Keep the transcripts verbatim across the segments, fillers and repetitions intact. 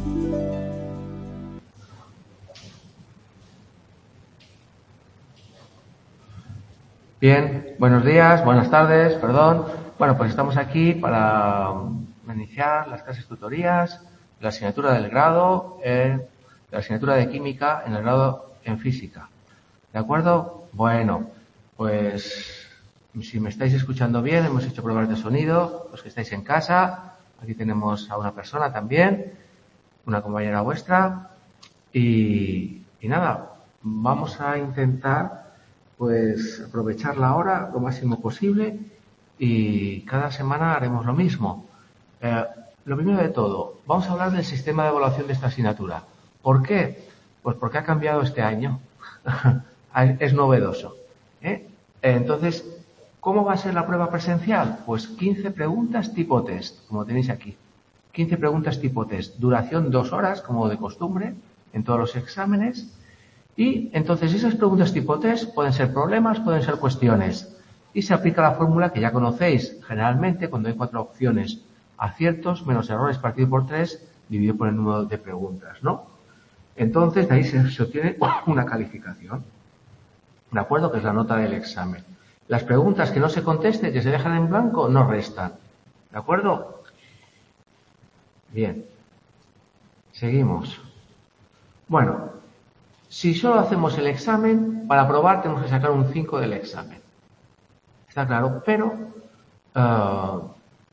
Bien, buenos días, buenas tardes, perdón. Bueno, pues estamos aquí para iniciar las clases tutorías de la asignatura del grado, eh, de la asignatura de química en el grado en física. ¿De acuerdo? Bueno, pues si me estáis escuchando bien, hemos hecho pruebas de sonido, los que estáis en casa, aquí tenemos a una persona también, una compañera vuestra, y, y nada, vamos a intentar pues aprovechar la hora lo máximo posible y cada semana haremos lo mismo. Eh, lo primero de todo, vamos a hablar del sistema de evaluación de esta asignatura. ¿Por qué? Pues porque ha cambiado este año. Es novedoso. ¿eh? Entonces, ¿cómo va a ser la prueba presencial? Pues quince preguntas tipo test, como tenéis aquí. quince preguntas tipo test. Duración dos horas, como de costumbre, en todos los exámenes. Y entonces esas preguntas tipo test pueden ser problemas, pueden ser cuestiones. Y se aplica la fórmula que ya conocéis. Generalmente, cuando hay cuatro opciones, aciertos menos errores partido por tres, dividido por el número de preguntas, ¿no? Entonces, de ahí se, se obtiene una calificación. ¿De acuerdo? Que es la nota del examen. Las preguntas que no se contesten, que se dejan en blanco, no restan. ¿De acuerdo? Bien. Seguimos. Bueno. Si solo hacemos el examen, para aprobar tenemos que sacar un cinco del examen. Está claro, pero uh,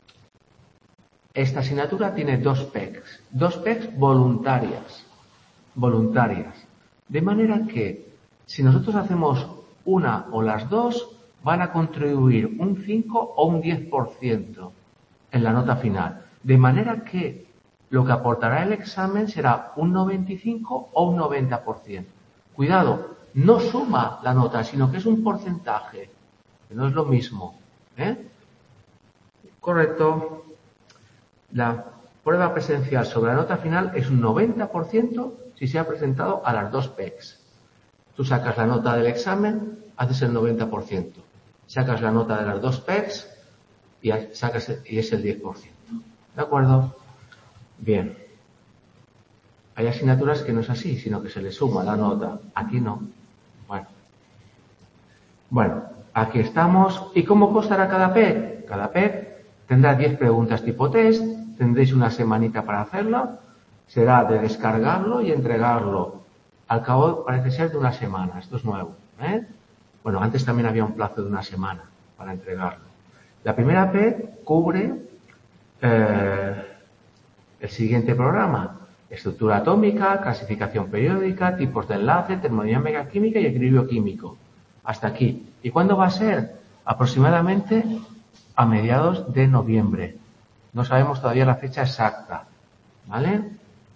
esta asignatura tiene dos P E Cs. Dos P E Cs voluntarias. Voluntarias. De manera que, si nosotros hacemos una o las dos, van a contribuir un cinco o un diez por ciento en la nota final. De manera que lo que aportará el examen será un noventa y cinco o un noventa por ciento. Cuidado, no suma la nota, sino que es un porcentaje, que no es lo mismo. ¿eh? Correcto. La prueba presencial sobre la nota final es un noventa por ciento si se ha presentado a las dos P E Cs. Tú sacas la nota del examen, haces el noventa por ciento. Sacas la nota de las dos P E Cs y, sacas, y es el diez por ciento. ¿De acuerdo? Bien. Hay asignaturas que no es así, sino que se le suma la nota. Aquí no. Bueno. Bueno, aquí estamos. ¿Y cómo costará cada P E C? Cada P E C tendrá diez preguntas tipo test. Tendréis una semanita para hacerlo. Será de descargarlo y entregarlo. Al cabo, parece ser de una semana. Esto es nuevo. ¿eh? Bueno, antes también había un plazo de una semana para entregarlo. La primera P E C cubre eh, el siguiente programa. Estructura atómica, clasificación periódica, tipos de enlace, termodinámica química y equilibrio químico. Hasta aquí. ¿Y cuándo va a ser? Aproximadamente a mediados de noviembre. No sabemos todavía la fecha exacta. ¿Vale?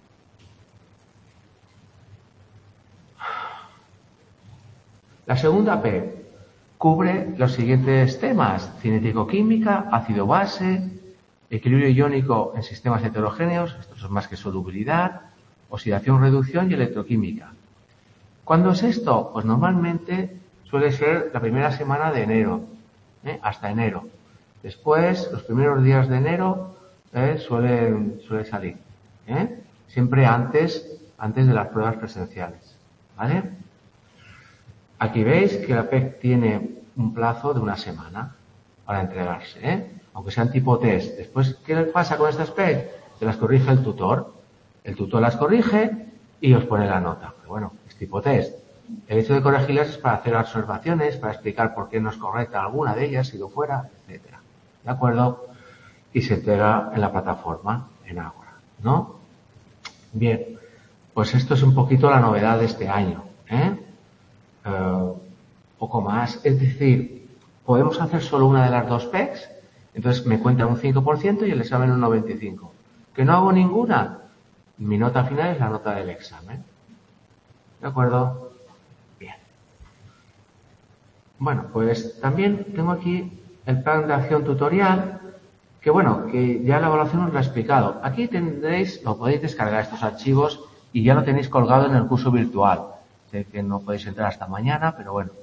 La segunda P E C cubre los siguientes temas. Cinético-química, ácido-base, equilibrio iónico en sistemas heterogéneos, estos son más que solubilidad, oxidación, reducción y electroquímica. ¿Cuándo es esto? Pues normalmente suele ser la primera semana de enero, ¿eh? hasta enero. Después, los primeros días de enero ¿eh? suele, suele salir. ¿eh? Siempre antes, antes de las pruebas presenciales. ¿Vale? Aquí veis que la P E C tiene un plazo de una semana para entregarse, ¿eh? aunque sean tipo test. Después, ¿qué pasa con estas P E C? Que las corrige el tutor. El tutor las corrige y os pone la nota. Pero bueno, es tipo test. El hecho de corregirlas es para hacer observaciones, para explicar por qué no es correcta alguna de ellas, si lo fuera, etcétera. ¿De acuerdo? Y se entrega en la plataforma, en Ágora, ¿no? Bien, pues esto es un poquito la novedad de este año, ¿eh? Uh, poco más. Es decir, podemos hacer solo una de las dos P E Cs. Entonces me cuentan un cinco por ciento y el examen un noventa y cinco por ciento. ¿Que no hago ninguna? Mi nota final es la nota del examen. ¿De acuerdo? Bien. Bueno, pues también tengo aquí el plan de acción tutorial, que bueno, que ya la evaluación os lo ha explicado. Aquí tendréis, lo podéis descargar estos archivos y ya lo tenéis colgado en el curso virtual. Sé que no podéis entrar hasta mañana, pero bueno.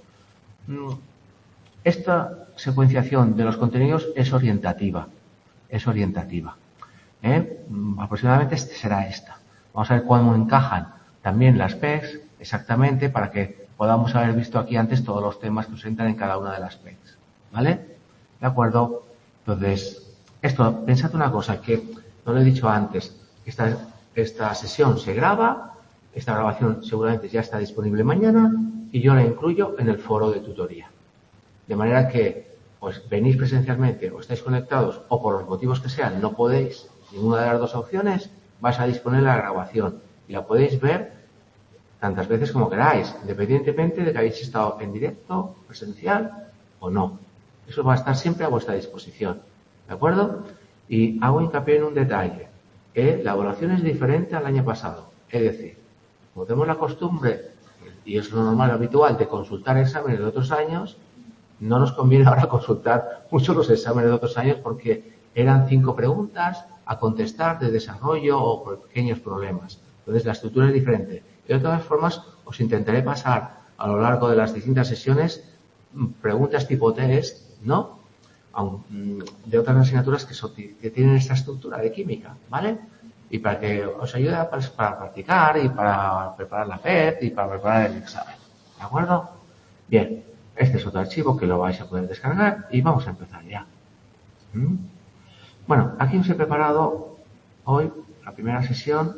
Esta secuenciación de los contenidos es orientativa. Es orientativa. ¿eh? Aproximadamente será esta. Vamos a ver cómo encajan también las P E Cs exactamente para que podamos haber visto aquí antes todos los temas que se entran en cada una de las P E Cs. ¿Vale? ¿De acuerdo? Entonces, esto, pensad una cosa, que no lo he dicho antes, esta, esta sesión se graba, esta grabación seguramente ya está disponible mañana y yo la incluyo en el foro de tutoría. De manera que, pues, venís presencialmente o estáis conectados o por los motivos que sean no podéis ninguna de las dos opciones, vais a disponer la grabación y la podéis ver tantas veces como queráis, independientemente de que hayáis estado en directo, presencial o no. Eso va a estar siempre a vuestra disposición. ¿De acuerdo? Y hago hincapié en un detalle. ¿eh? La evaluación es diferente al año pasado. Es decir, como tenemos la costumbre, y es lo normal, habitual, de consultar exámenes de otros años, no nos conviene ahora consultar mucho los exámenes de otros años porque eran cinco preguntas a contestar de desarrollo o por pequeños problemas. Entonces, la estructura es diferente. De todas formas, os intentaré pasar a lo largo de las distintas sesiones preguntas tipo test, ¿no? De otras asignaturas que, son, que tienen esta estructura de química, ¿vale? Y para que os ayude a, para practicar y para preparar la P E T y para preparar el examen. ¿De acuerdo? Bien, este es otro archivo que lo vais a poder descargar y vamos a empezar ya. ¿Mm? Bueno, aquí os he preparado hoy la primera sesión.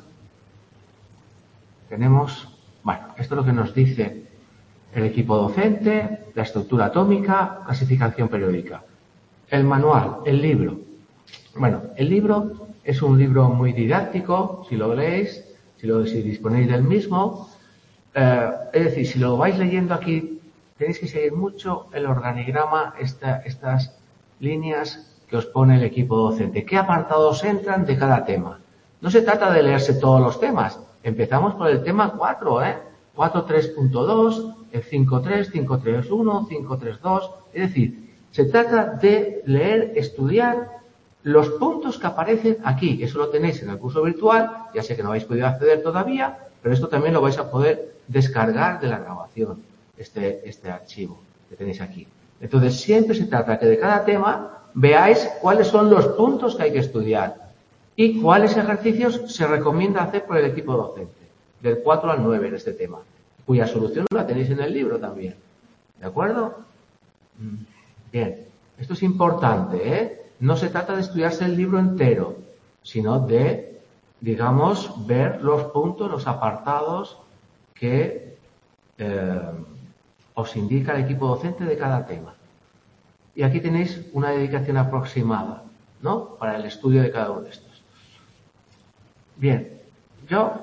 Tenemos, bueno, esto es lo que nos dice el equipo docente, la estructura atómica, clasificación periódica. El manual, el libro. Bueno, el libro es un libro muy didáctico, si lo leéis, si, lo, si disponéis del mismo. Eh, es decir, si lo vais leyendo aquí, tenéis que seguir mucho el organigrama, esta, estas líneas que os pone el equipo docente. ¿Qué apartados entran de cada tema? No se trata de leerse todos los temas. Empezamos por el tema cuatro, ¿eh? cuatro tres punto dos, el cinco tres, cinco tres uno, cinco tres dos. Es decir, se trata de leer, estudiar los puntos que aparecen aquí. Eso lo tenéis en el curso virtual. Ya sé que no habéis podido acceder todavía, pero esto también lo vais a poder descargar de la grabación, este, este archivo que tenéis aquí. Entonces, siempre se trata que de cada tema veáis cuáles son los puntos que hay que estudiar y cuáles ejercicios se recomienda hacer por el equipo docente, del cuatro al nueve en este tema, cuya solución la tenéis en el libro también. ¿De acuerdo? Bien, esto es importante, ¿eh? No se trata de estudiarse el libro entero, sino de, digamos, ver los puntos, los apartados que eh, os indica el equipo docente de cada tema. Y aquí tenéis una dedicación aproximada, ¿no? Para el estudio de cada uno de estos. Bien, yo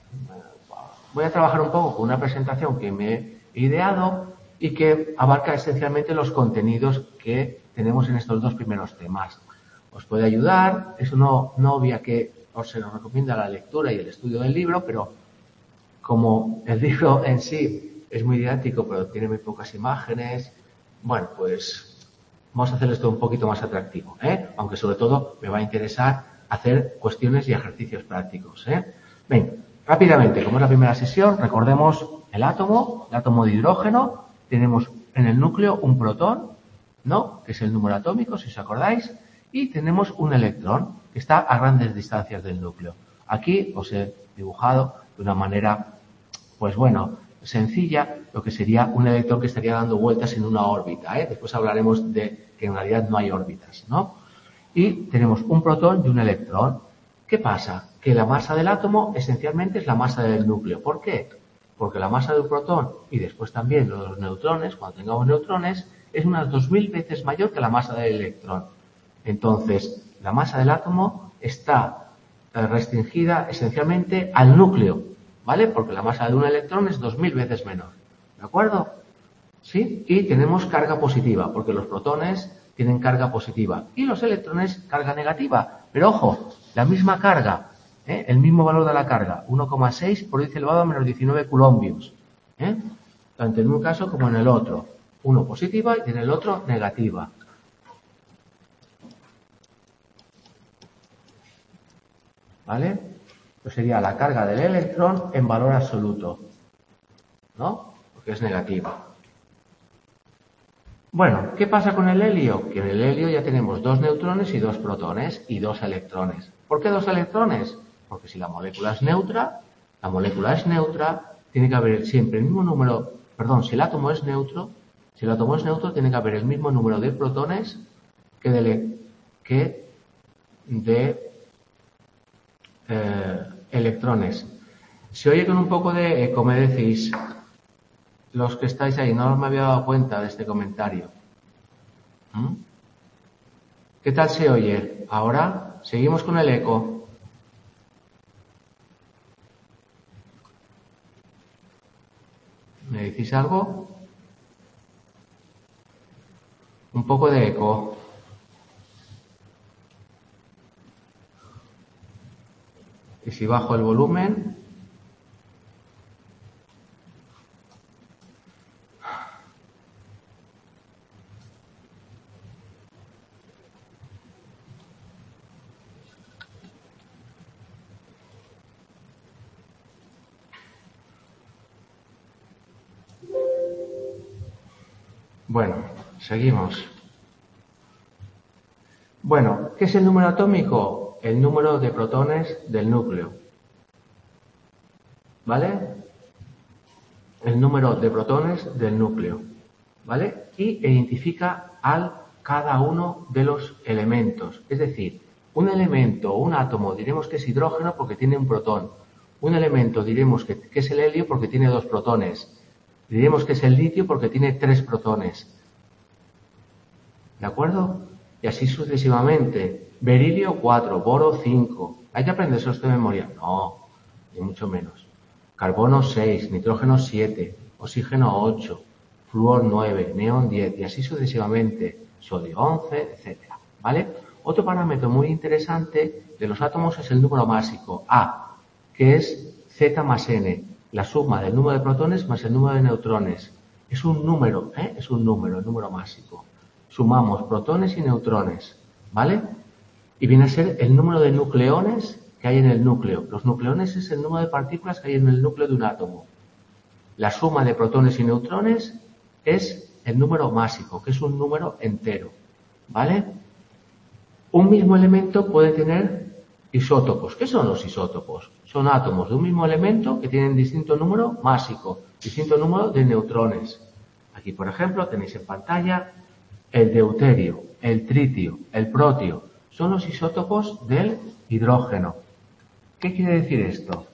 voy a trabajar un poco con una presentación que me he ideado y que abarca esencialmente los contenidos que tenemos en estos dos primeros temas. Os puede ayudar, eso no, no obvia que os se nos recomienda la lectura y el estudio del libro, pero como el libro en sí es muy didáctico, pero tiene muy pocas imágenes, bueno, pues vamos a hacer esto un poquito más atractivo, ¿eh? Aunque sobre todo me va a interesar hacer cuestiones y ejercicios prácticos, ¿eh? Bien, rápidamente, como es la primera sesión, recordemos el átomo, el átomo de hidrógeno. Tenemos en el núcleo un protón, ¿no? Que es el número atómico, si os acordáis, y tenemos un electrón que está a grandes distancias del núcleo. Aquí os he dibujado de una manera, pues bueno, sencilla, lo que sería un electrón que estaría dando vueltas en una órbita, ¿eh? Después hablaremos de que en realidad no hay órbitas, ¿no? Y tenemos un protón y un electrón. ¿Qué pasa? Que la masa del átomo esencialmente es la masa del núcleo. ¿Por qué? Porque la masa del protón y después también los neutrones, cuando tengamos neutrones, es unas dos mil veces mayor que la masa del electrón. Entonces, la masa del átomo está restringida esencialmente al núcleo, ¿vale? Porque la masa de un electrón es dos mil veces menor. ¿De acuerdo? ¿Sí? Y tenemos carga positiva, porque los protones tienen carga positiva y los electrones carga negativa. Pero ojo, la misma carga, ¿eh? El mismo valor de la carga, uno coma seis por diez elevado a menos diecinueve coulombios, ¿eh? Tanto en un caso como en el otro. Uno positiva y en el otro negativa. ¿Vale? Pues sería la carga del electrón en valor absoluto, ¿no? Porque es negativa. Bueno, ¿qué pasa con el helio? Que en el helio ya tenemos dos neutrones y dos protones y dos electrones. ¿Por qué dos electrones? Porque si la molécula es neutra, la molécula es neutra, tiene que haber siempre el mismo número, perdón, si el átomo es neutro, si el átomo es neutro, tiene que haber el mismo número de protones que de, que de eh, electrones. Se oye con un poco de eco, me decís, los que estáis ahí, no me había dado cuenta de este comentario. ¿Mm? ¿Qué tal se oye? Ahora seguimos con el eco. ¿Me decís algo? Un poco de eco. Y si bajo el volumen, bueno, seguimos. Bueno, ¿qué es el número atómico? El número de protones del núcleo. ¿Vale? El número de protones del núcleo. ¿Vale? Y identifica al cada uno de los elementos. Es decir, un elemento o un átomo diremos que es hidrógeno porque tiene un protón. Un elemento diremos que, que es el helio porque tiene dos protones. Diremos que es el litio porque tiene tres protones. ¿De acuerdo? Y así sucesivamente. Berilio cuatro, boro cinco. ¿Hay que aprenderse esto de memoria? No, ni mucho menos. Carbono seis, nitrógeno siete, oxígeno ocho, flúor nueve, neón diez y así sucesivamente. Sodio once, etcétera. ¿Vale? Otro parámetro muy interesante de los átomos es el número másico, A, que es Z más N, la suma del número de protones más el número de neutrones. Es un número, ¿eh? Es un número, el número másico. Sumamos protones y neutrones, ¿vale? Y viene a ser el número de nucleones que hay en el núcleo. Los nucleones es el número de partículas que hay en el núcleo de un átomo. La suma de protones y neutrones es el número másico, que es un número entero, ¿vale? Un mismo elemento puede tener isótopos. ¿Qué son los isótopos? Son átomos de un mismo elemento que tienen distinto número másico, distinto número de neutrones. Aquí, por ejemplo, tenéis en pantalla el deuterio, el tritio, el protio. Son los isótopos del hidrógeno. ¿Qué quiere decir esto?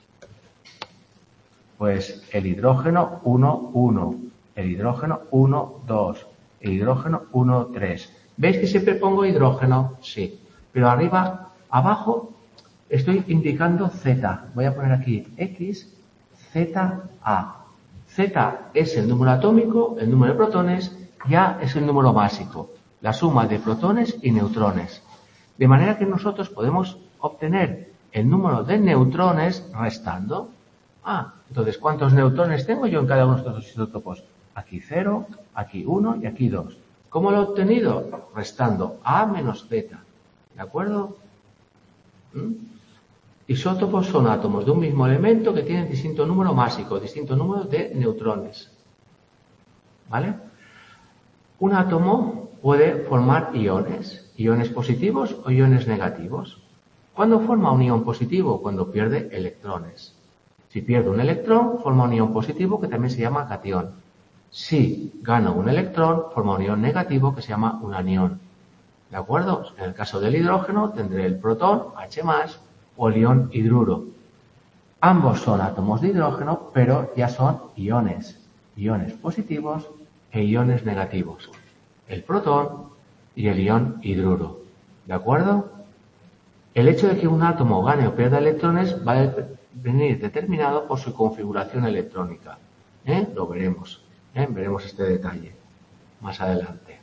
Pues el hidrógeno uno, uno, el hidrógeno uno, dos, el hidrógeno uno, tres. ¿Veis que siempre pongo hidrógeno? Sí. Pero arriba, abajo, estoy indicando Z. Voy a poner aquí X, Z, A. Z es el número atómico, el número de protones, y A es el número másico, la suma de protones y neutrones. De manera que nosotros podemos obtener el número de neutrones restando. Ah, entonces, ¿cuántos neutrones tengo yo en cada uno de estos isótopos? Aquí cero, aquí uno y aquí dos. ¿Cómo lo he obtenido? Restando A menos Z. ¿De acuerdo? ¿Mm? Isótopos son átomos de un mismo elemento que tienen distinto número másico, distinto número de neutrones. ¿Vale? Un átomo puede formar iones, iones positivos o iones negativos. ¿Cuándo forma un ion positivo? Cuando pierde electrones. Si pierde un electrón, forma un ion positivo que también se llama catión. Si gana un electrón, forma un ion negativo que se llama un anión. ¿De acuerdo? En el caso del hidrógeno tendré el protón, H más, o el ion hidruro. Ambos son átomos de hidrógeno, pero ya son iones. Iones positivos e iones negativos. El protón y el ion hidruro. ¿De acuerdo? El hecho de que un átomo gane o pierda electrones va a venir determinado por su configuración electrónica. ¿Eh? Lo veremos. ¿Eh? Veremos este detalle más adelante.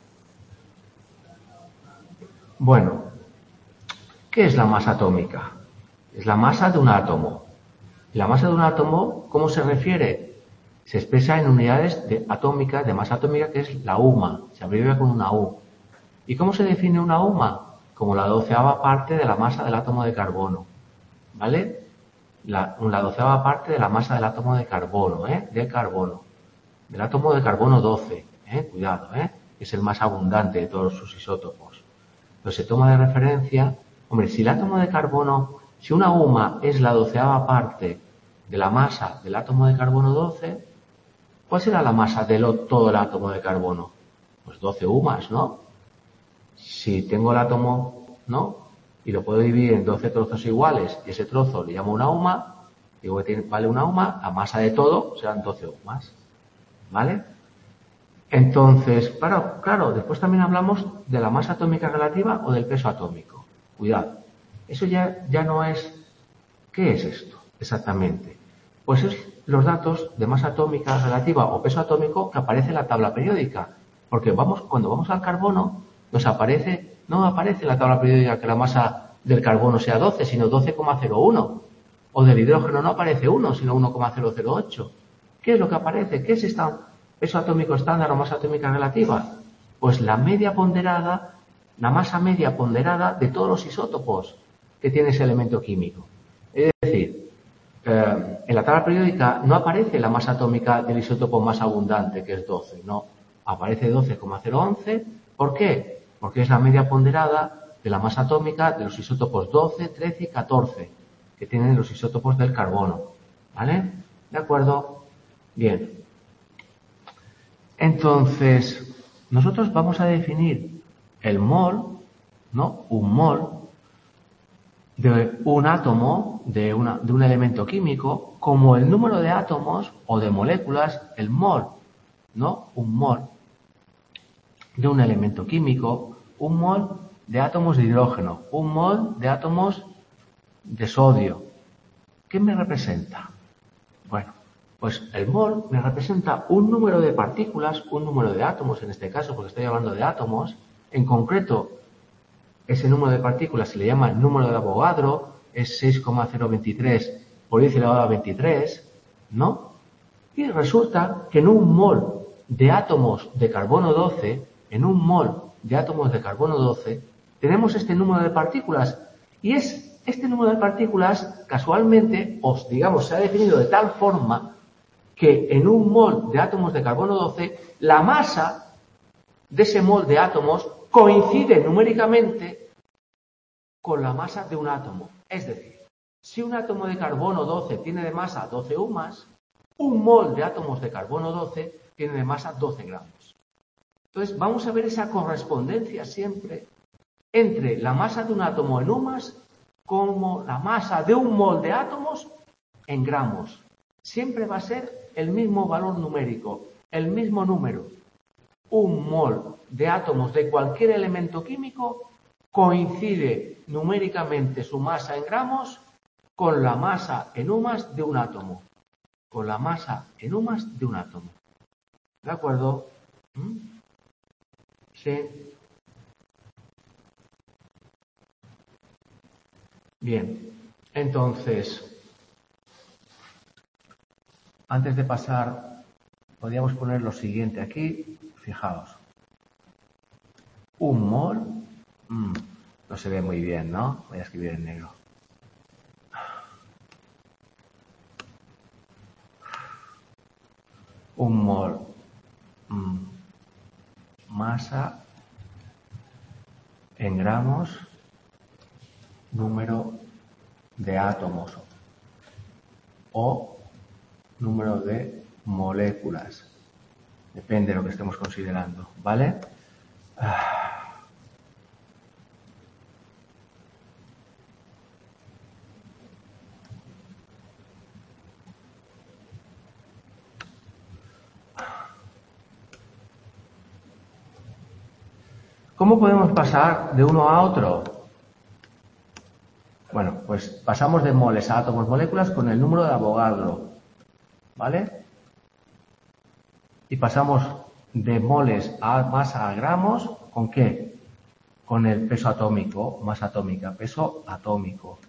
Bueno, ¿qué es la masa atómica? Es la masa de un átomo. La masa de un átomo, ¿cómo se refiere? Se expresa en unidades de atómicas, de masa atómica, que es la UMA. Se abrevia con una U. ¿Y cómo se define una UMA? Como la doceava parte de la masa del átomo de carbono. ¿Vale? La, la doceava parte de la masa del átomo de carbono, ¿eh? Del carbono. Del átomo de carbono doce, ¿eh? Cuidado, ¿eh? Que es el más abundante de todos sus isótopos. Entonces se toma de referencia, hombre, si el átomo de carbono Si una UMA es la doceava parte de la masa del átomo de carbono doce, ¿cuál será la masa de lo, todo el átomo de carbono? Pues doce UMAs, ¿no? Si tengo el átomo, ¿no? Y lo puedo dividir en doce trozos iguales, y ese trozo le llamo una UMA, digo que tiene, vale una UMA, la masa de todo serán doce UMAs, ¿vale? Entonces, claro, claro, después también hablamos de la masa atómica relativa o del peso atómico. Cuidado, eso ya, ya no es... ¿Qué es esto exactamente? Pues es los datos de masa atómica relativa o peso atómico que aparece en la tabla periódica. Porque vamos, cuando vamos al carbono, nos aparece, no aparece en la tabla periódica que la masa del carbono sea doce, sino doce coma cero uno. O del hidrógeno no aparece uno, sino uno coma cero cero ocho. ¿Qué es lo que aparece? ¿Qué es esta peso atómico estándar o masa atómica relativa? Pues la media ponderada, la masa media ponderada de todos los isótopos que tiene ese elemento químico. Es decir, eh, en la tabla periódica no aparece la masa atómica del isótopo más abundante, que es doce, no, aparece doce coma cero once. ¿Por qué? Porque es la media ponderada de la masa atómica de los isótopos doce, trece y catorce, que tienen los isótopos del carbono. ¿Vale? ¿De acuerdo? Bien. Entonces, nosotros vamos a definir el mol, ¿no? Un mol de un átomo, de, una, de un elemento químico, como el número de átomos o de moléculas, el mol, ¿no? Un mol de un elemento químico, un mol de átomos de hidrógeno, un mol de átomos de sodio. ¿Qué me representa? Bueno, pues el mol me representa un número de partículas, un número de átomos en este caso, porque estoy hablando de átomos. En concreto, ese número de partículas se le llama el número de Avogadro, es seis coma cero veintitrés por diez elevado a veintitrés, ¿no? Y resulta que en un mol de átomos de carbono doce, en un mol de átomos de carbono doce, tenemos este número de partículas. Y es este número de partículas, casualmente, os digamos, se ha definido de tal forma que en un mol de átomos de carbono doce, la masa de ese mol de átomos coincide numéricamente con la masa de un átomo. Es decir, si un átomo de carbono doce tiene de masa doce UMAs, un mol de átomos de carbono doce tiene de masa doce gramos. Entonces, vamos a ver esa correspondencia siempre entre la masa de un átomo en UMAs como la masa de un mol de átomos en gramos. Siempre va a ser el mismo valor numérico, el mismo número. Un mol de átomos de cualquier elemento químico coincide numéricamente su masa en gramos con la masa en UMAs de un átomo. Con la masa en UMAs de un átomo. ¿De acuerdo? ¿Mm? Sí. Bien. Entonces, antes de pasar, podríamos poner lo siguiente aquí. Fijaos. Un mol. Mmm, no se ve muy bien, ¿no? Voy a escribir en negro. Un mol. Mmm, masa en gramos, número de átomos o número de moléculas. Depende de lo que estemos considerando, ¿vale? ¿Cómo podemos pasar de uno a otro? Bueno, pues pasamos de moles a átomos, moléculas con el número de Avogadro, ¿vale? Y pasamos de moles a masa a gramos, ¿con qué? Con el peso atómico, masa atómica, peso atómico.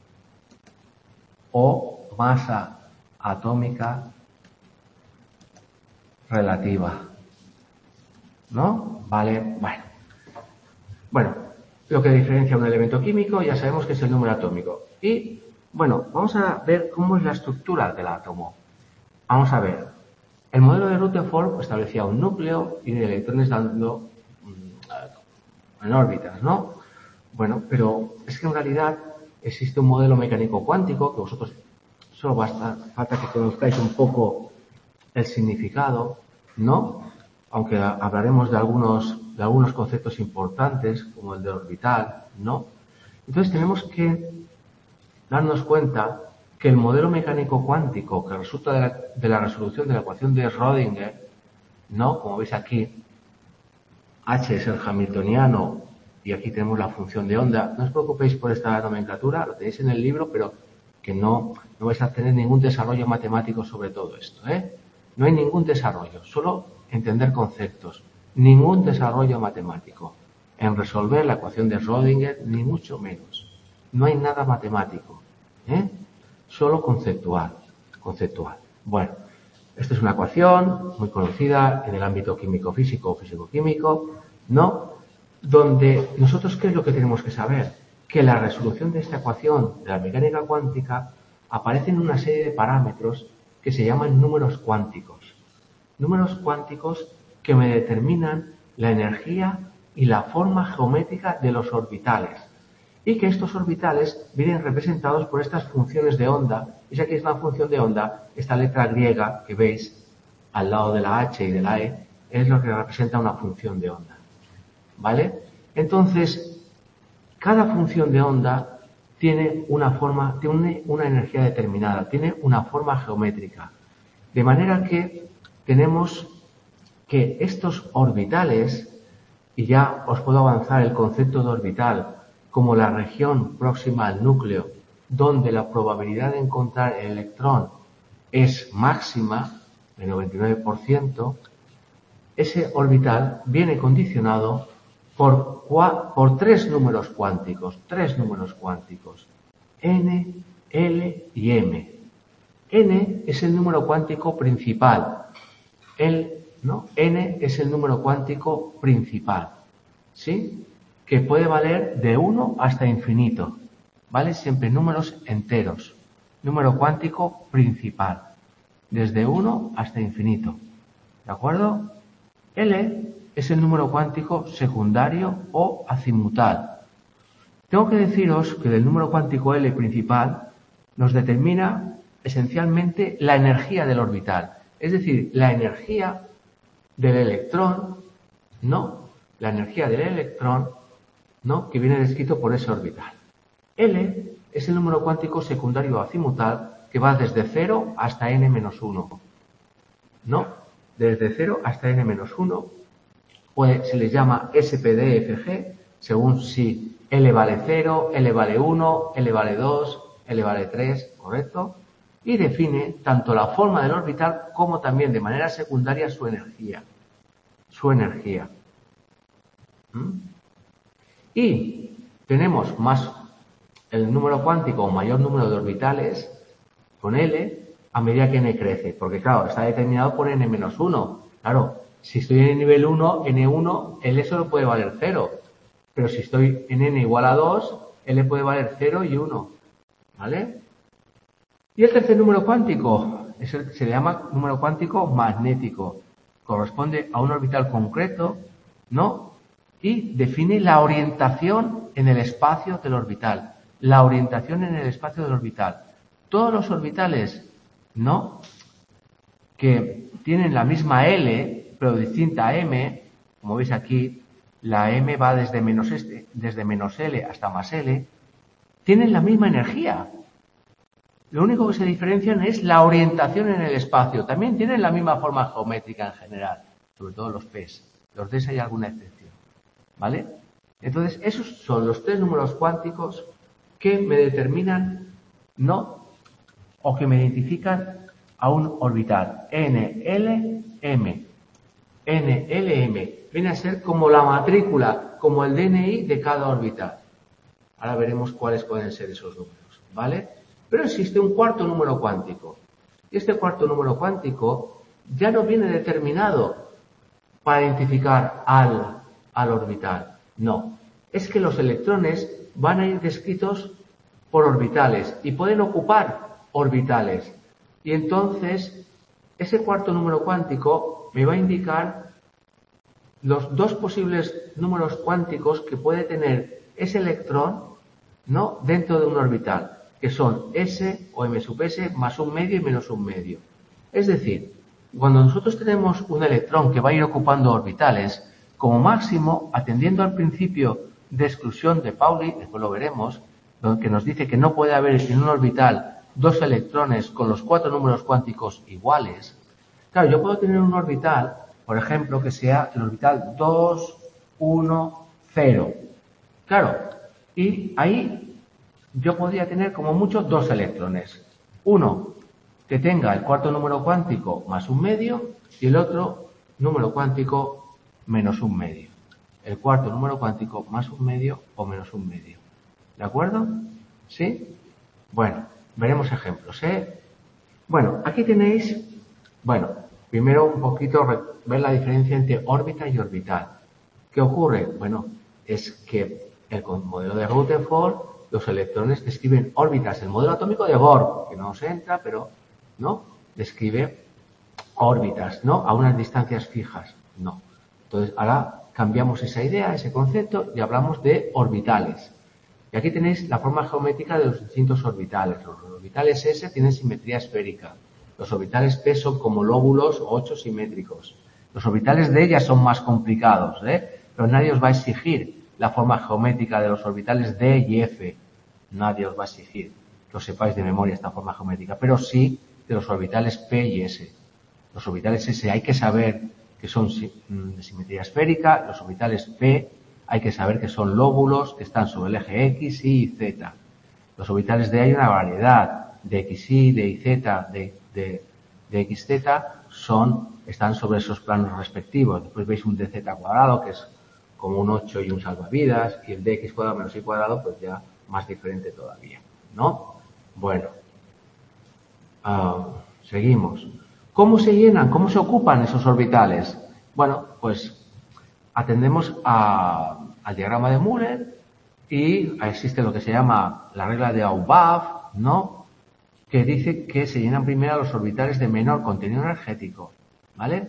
O masa atómica relativa. ¿No? Vale, bueno. Bueno, lo que diferencia un elemento químico ya sabemos que es el número atómico. Y, bueno, vamos a ver cómo es la estructura del átomo. Vamos a ver. El modelo de Rutherford establecía un núcleo y de electrones dando mmm, en órbitas, ¿no? Bueno, pero es que en realidad existe un modelo mecánico cuántico que vosotros solo basta, falta que conozcáis un poco el significado, ¿no? Aunque hablaremos de algunos, de algunos conceptos importantes, como el de orbital, ¿no? Entonces tenemos que darnos cuenta que el modelo mecánico cuántico que resulta de la, de la resolución de la ecuación de Schrödinger, ¿no? Como veis aquí, H es el hamiltoniano y aquí tenemos la función de onda. No os preocupéis por esta nomenclatura, lo tenéis en el libro, pero que no, no vais a tener ningún desarrollo matemático sobre todo esto, ¿eh? No hay ningún desarrollo, solo entender conceptos, ningún desarrollo matemático en resolver la ecuación de Schrödinger, ni mucho menos. No hay nada matemático, ¿eh? Solo conceptual, conceptual. Bueno, esta es una ecuación muy conocida en el ámbito químico-físico o físico-químico, ¿no? Donde nosotros, ¿qué es lo que tenemos que saber? Que la resolución de esta ecuación de la mecánica cuántica aparece en una serie de parámetros que se llaman números cuánticos. Números cuánticos que me determinan la energía y la forma geométrica de los orbitales. Y que estos orbitales vienen representados por estas funciones de onda. Y si aquí es una función de onda, esta letra griega que veis al lado de la H y de la E es lo que representa una función de onda. ¿Vale? Entonces, cada función de onda tiene una forma, tiene una energía determinada, tiene una forma geométrica. De manera que tenemos que estos orbitales, y ya os puedo avanzar el concepto de orbital como la región próxima al núcleo, donde la probabilidad de encontrar el electrón es máxima, de noventa y nueve por ciento, ese orbital viene condicionado por, por tres números cuánticos, tres números cuánticos, n, l y m. N es el número cuántico principal, el, ¿no? N es el número cuántico principal, ¿sí? Que puede valer de uno hasta infinito, ¿vale? Siempre números enteros, número cuántico principal, desde uno hasta infinito, ¿de acuerdo? L es el número cuántico secundario o azimutal. Tengo que deciros que del número cuántico L principal nos determina esencialmente la energía del orbital, es decir, la energía del electrón, ¿no? La energía del electrón, ¿no? Que viene descrito por ese orbital. L es el número cuántico secundario o azimutal que va desde cero hasta n menos uno, ¿no? Desde cero hasta n menos uno, pues se les llama S P D F G, según si L vale cero, L vale uno, L vale dos, L vale tres, ¿correcto? Y define tanto la forma del orbital como también de manera secundaria su energía. Su energía. ¿Mm? Y tenemos más el número cuántico o mayor número de orbitales con L a medida que n crece, porque claro, está determinado por n menos uno. Claro, si estoy en el nivel uno, n uno, L solo puede valer cero. Pero si estoy en n igual a dos, L puede valer cero y uno. ¿Vale? Y el tercer número cuántico es el, se le llama número cuántico magnético. Corresponde a un orbital concreto, ¿no? Y define la orientación en el espacio del orbital. La orientación en el espacio del orbital. Todos los orbitales, ¿no? Que tienen la misma L, pero distinta a M, como veis aquí, la M va desde menos, este, desde menos L hasta más L, tienen la misma energía. Lo único que se diferencian es la orientación en el espacio. También tienen la misma forma geométrica en general, sobre todo los P's. Los D's hay alguna excepción, ¿vale? Entonces, esos son los tres números cuánticos que me determinan, ¿no? O que me identifican a un orbital. N, L, M. N, L, M. Viene a ser como la matrícula, como el D N I de cada orbital. Ahora veremos cuáles pueden ser esos números, ¿vale? Pero existe un cuarto número cuántico. Y este cuarto número cuántico ya no viene determinado para identificar al, al orbital. No. Es que los electrones van a ir descritos por orbitales y pueden ocupar orbitales. Y entonces, ese cuarto número cuántico me va a indicar los dos posibles números cuánticos que puede tener ese electrón, ¿no? Dentro de un orbital, que son S o M sub S más un medio y menos un medio. Es decir, cuando nosotros tenemos un electrón que va a ir ocupando orbitales, como máximo, atendiendo al principio de exclusión de Pauli, después lo veremos, que nos dice que no puede haber en un orbital dos electrones con los cuatro números cuánticos iguales. Claro, yo puedo tener un orbital, por ejemplo, que sea el orbital dos, uno, cero. Claro, y ahí yo podría tener como mucho dos electrones. Uno que tenga el cuarto número cuántico más un medio y el otro número cuántico menos un medio. El cuarto número cuántico más un medio o menos un medio. ¿De acuerdo? ¿Sí? Bueno, veremos ejemplos, ¿eh? Bueno, aquí tenéis, bueno, primero un poquito ver la diferencia entre órbita y orbital. ¿Qué ocurre? Bueno, es que el modelo de Rutherford, los electrones describen órbitas. El modelo atómico de Bohr, que no os entra, pero, ¿no? Describe órbitas, ¿no? A unas distancias fijas. No. Entonces, ahora cambiamos esa idea, ese concepto, y hablamos de orbitales. Y aquí tenéis la forma geométrica de los distintos orbitales. Los orbitales S tienen simetría esférica. Los orbitales P son como lóbulos o ocho simétricos. Los orbitales D ya son más complicados, ¿eh? Pero nadie os va a exigir la forma geométrica de los orbitales D y F. Nadie os va a exigir que os sepáis de memoria esta forma geométrica, pero sí de los orbitales P y S. Los orbitales S hay que saber que son de simetría esférica, los orbitales P hay que saber que son lóbulos que están sobre el eje X, Y y Z. Los orbitales D hay una variedad de X Y, de Y Z, de, de, de X Z, son, están sobre esos planos respectivos. Después veis un D Z cuadrado, que es como un ocho y un salvavidas, y el D X cuadrado menos Y cuadrado, pues ya más diferente todavía, ¿no? Bueno, uh, seguimos. ¿Cómo se llenan? ¿Cómo se ocupan esos orbitales? Bueno, pues atendemos a, al diagrama de Müller y existe lo que se llama la regla de Aubach, ¿no? Que dice que se llenan primero los orbitales de menor contenido energético, ¿vale?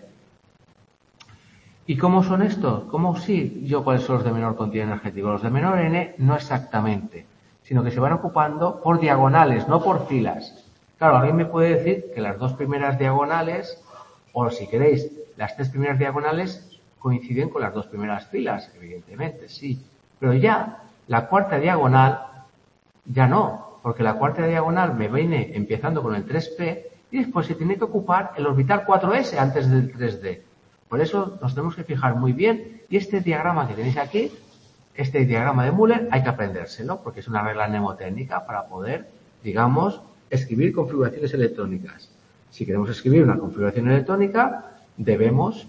¿Y cómo son estos? ¿Cómo sí yo cuáles son los de menor contenido energético? Los de menor N no exactamente, sino que se van ocupando por diagonales, no por filas. Claro, alguien me puede decir que las dos primeras diagonales, o si queréis, las tres primeras diagonales coinciden con las dos primeras filas, evidentemente, sí. Pero ya, la cuarta diagonal, ya no, porque la cuarta diagonal me viene empezando con el tres P y después se tiene que ocupar el orbital cuatro S antes del tres D. Por eso nos tenemos que fijar muy bien y este diagrama que tenéis aquí, este diagrama de Müller, hay que aprendérselo porque es una regla mnemotécnica para poder, digamos, escribir configuraciones electrónicas. Si queremos escribir una configuración electrónica, debemos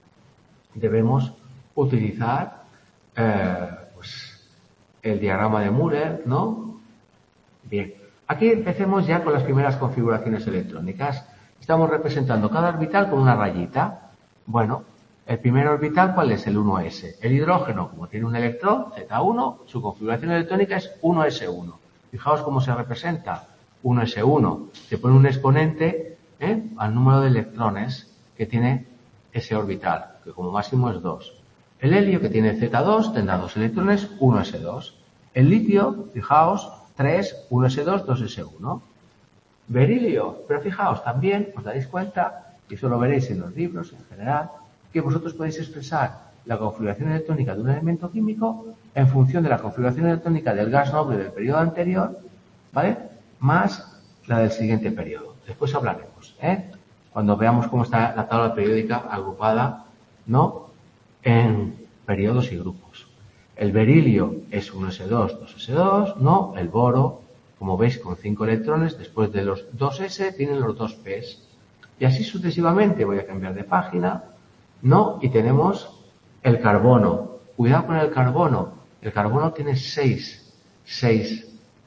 debemos utilizar eh, pues, el diagrama de Müller, ¿no? Bien, aquí empecemos ya con las primeras configuraciones electrónicas. Estamos representando cada orbital con una rayita. Bueno, el primer orbital, ¿cuál es? El uno S. El hidrógeno, como tiene un electrón, Z uno, su configuración electrónica es uno S uno. Fijaos cómo se representa uno S uno. Se pone un exponente ¿eh? al número de electrones que tiene ese orbital, que como máximo es dos. El helio, que tiene Z dos, tendrá dos electrones, uno S dos. El litio, fijaos, tres, uno S dos, dos S uno. Berilio, pero fijaos, también os daréis cuenta, y eso lo veréis en los libros en general, que vosotros podéis expresar la configuración electrónica de un elemento químico en función de la configuración electrónica del gas noble del periodo anterior, ¿vale? Más la del siguiente periodo. Después hablaremos, ¿eh? Cuando veamos cómo está la tabla periódica agrupada, ¿no? En periodos y grupos. El berilio es uno S dos, dos S dos, ¿no? El boro, como veis, con cinco electrones, después de los dos S tienen los dos P's. Y así sucesivamente, voy a cambiar de página, ¿no? Y tenemos el carbono. Cuidado con el carbono. El carbono tiene seis, seis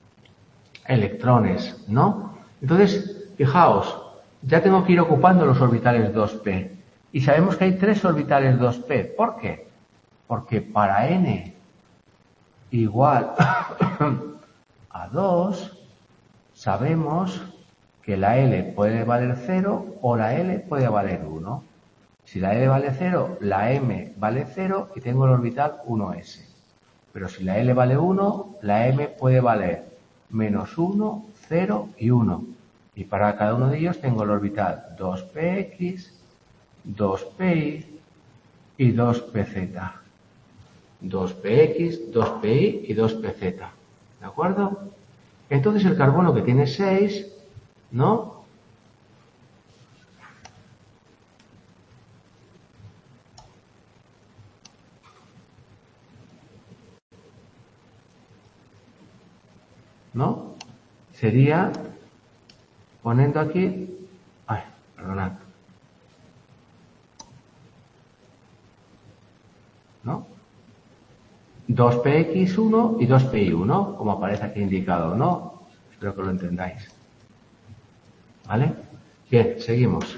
electrones, ¿no? Entonces, fijaos, ya tengo que ir ocupando los orbitales dos P. Y sabemos que hay tres orbitales dos P. ¿Por qué? Porque para N igual a dos, sabemos que la L puede valer cero o la L puede valer uno. Si la L vale cero, la M vale cero y tengo el orbital uno S. Pero si la L vale uno, la M puede valer menos uno, cero y uno. Y para cada uno de ellos tengo el orbital dos P X, dos P Y y dos P Z. dos P X, dos P Y y dos P Z. ¿De acuerdo? Entonces el carbono que tiene seis, ¿no? ¿No? Sería, poniendo aquí, ay, perdonad, ¿no? dos P X uno y dos P Y uno, como aparece aquí indicado, ¿no? Espero que lo entendáis. ¿Vale? Bien, seguimos.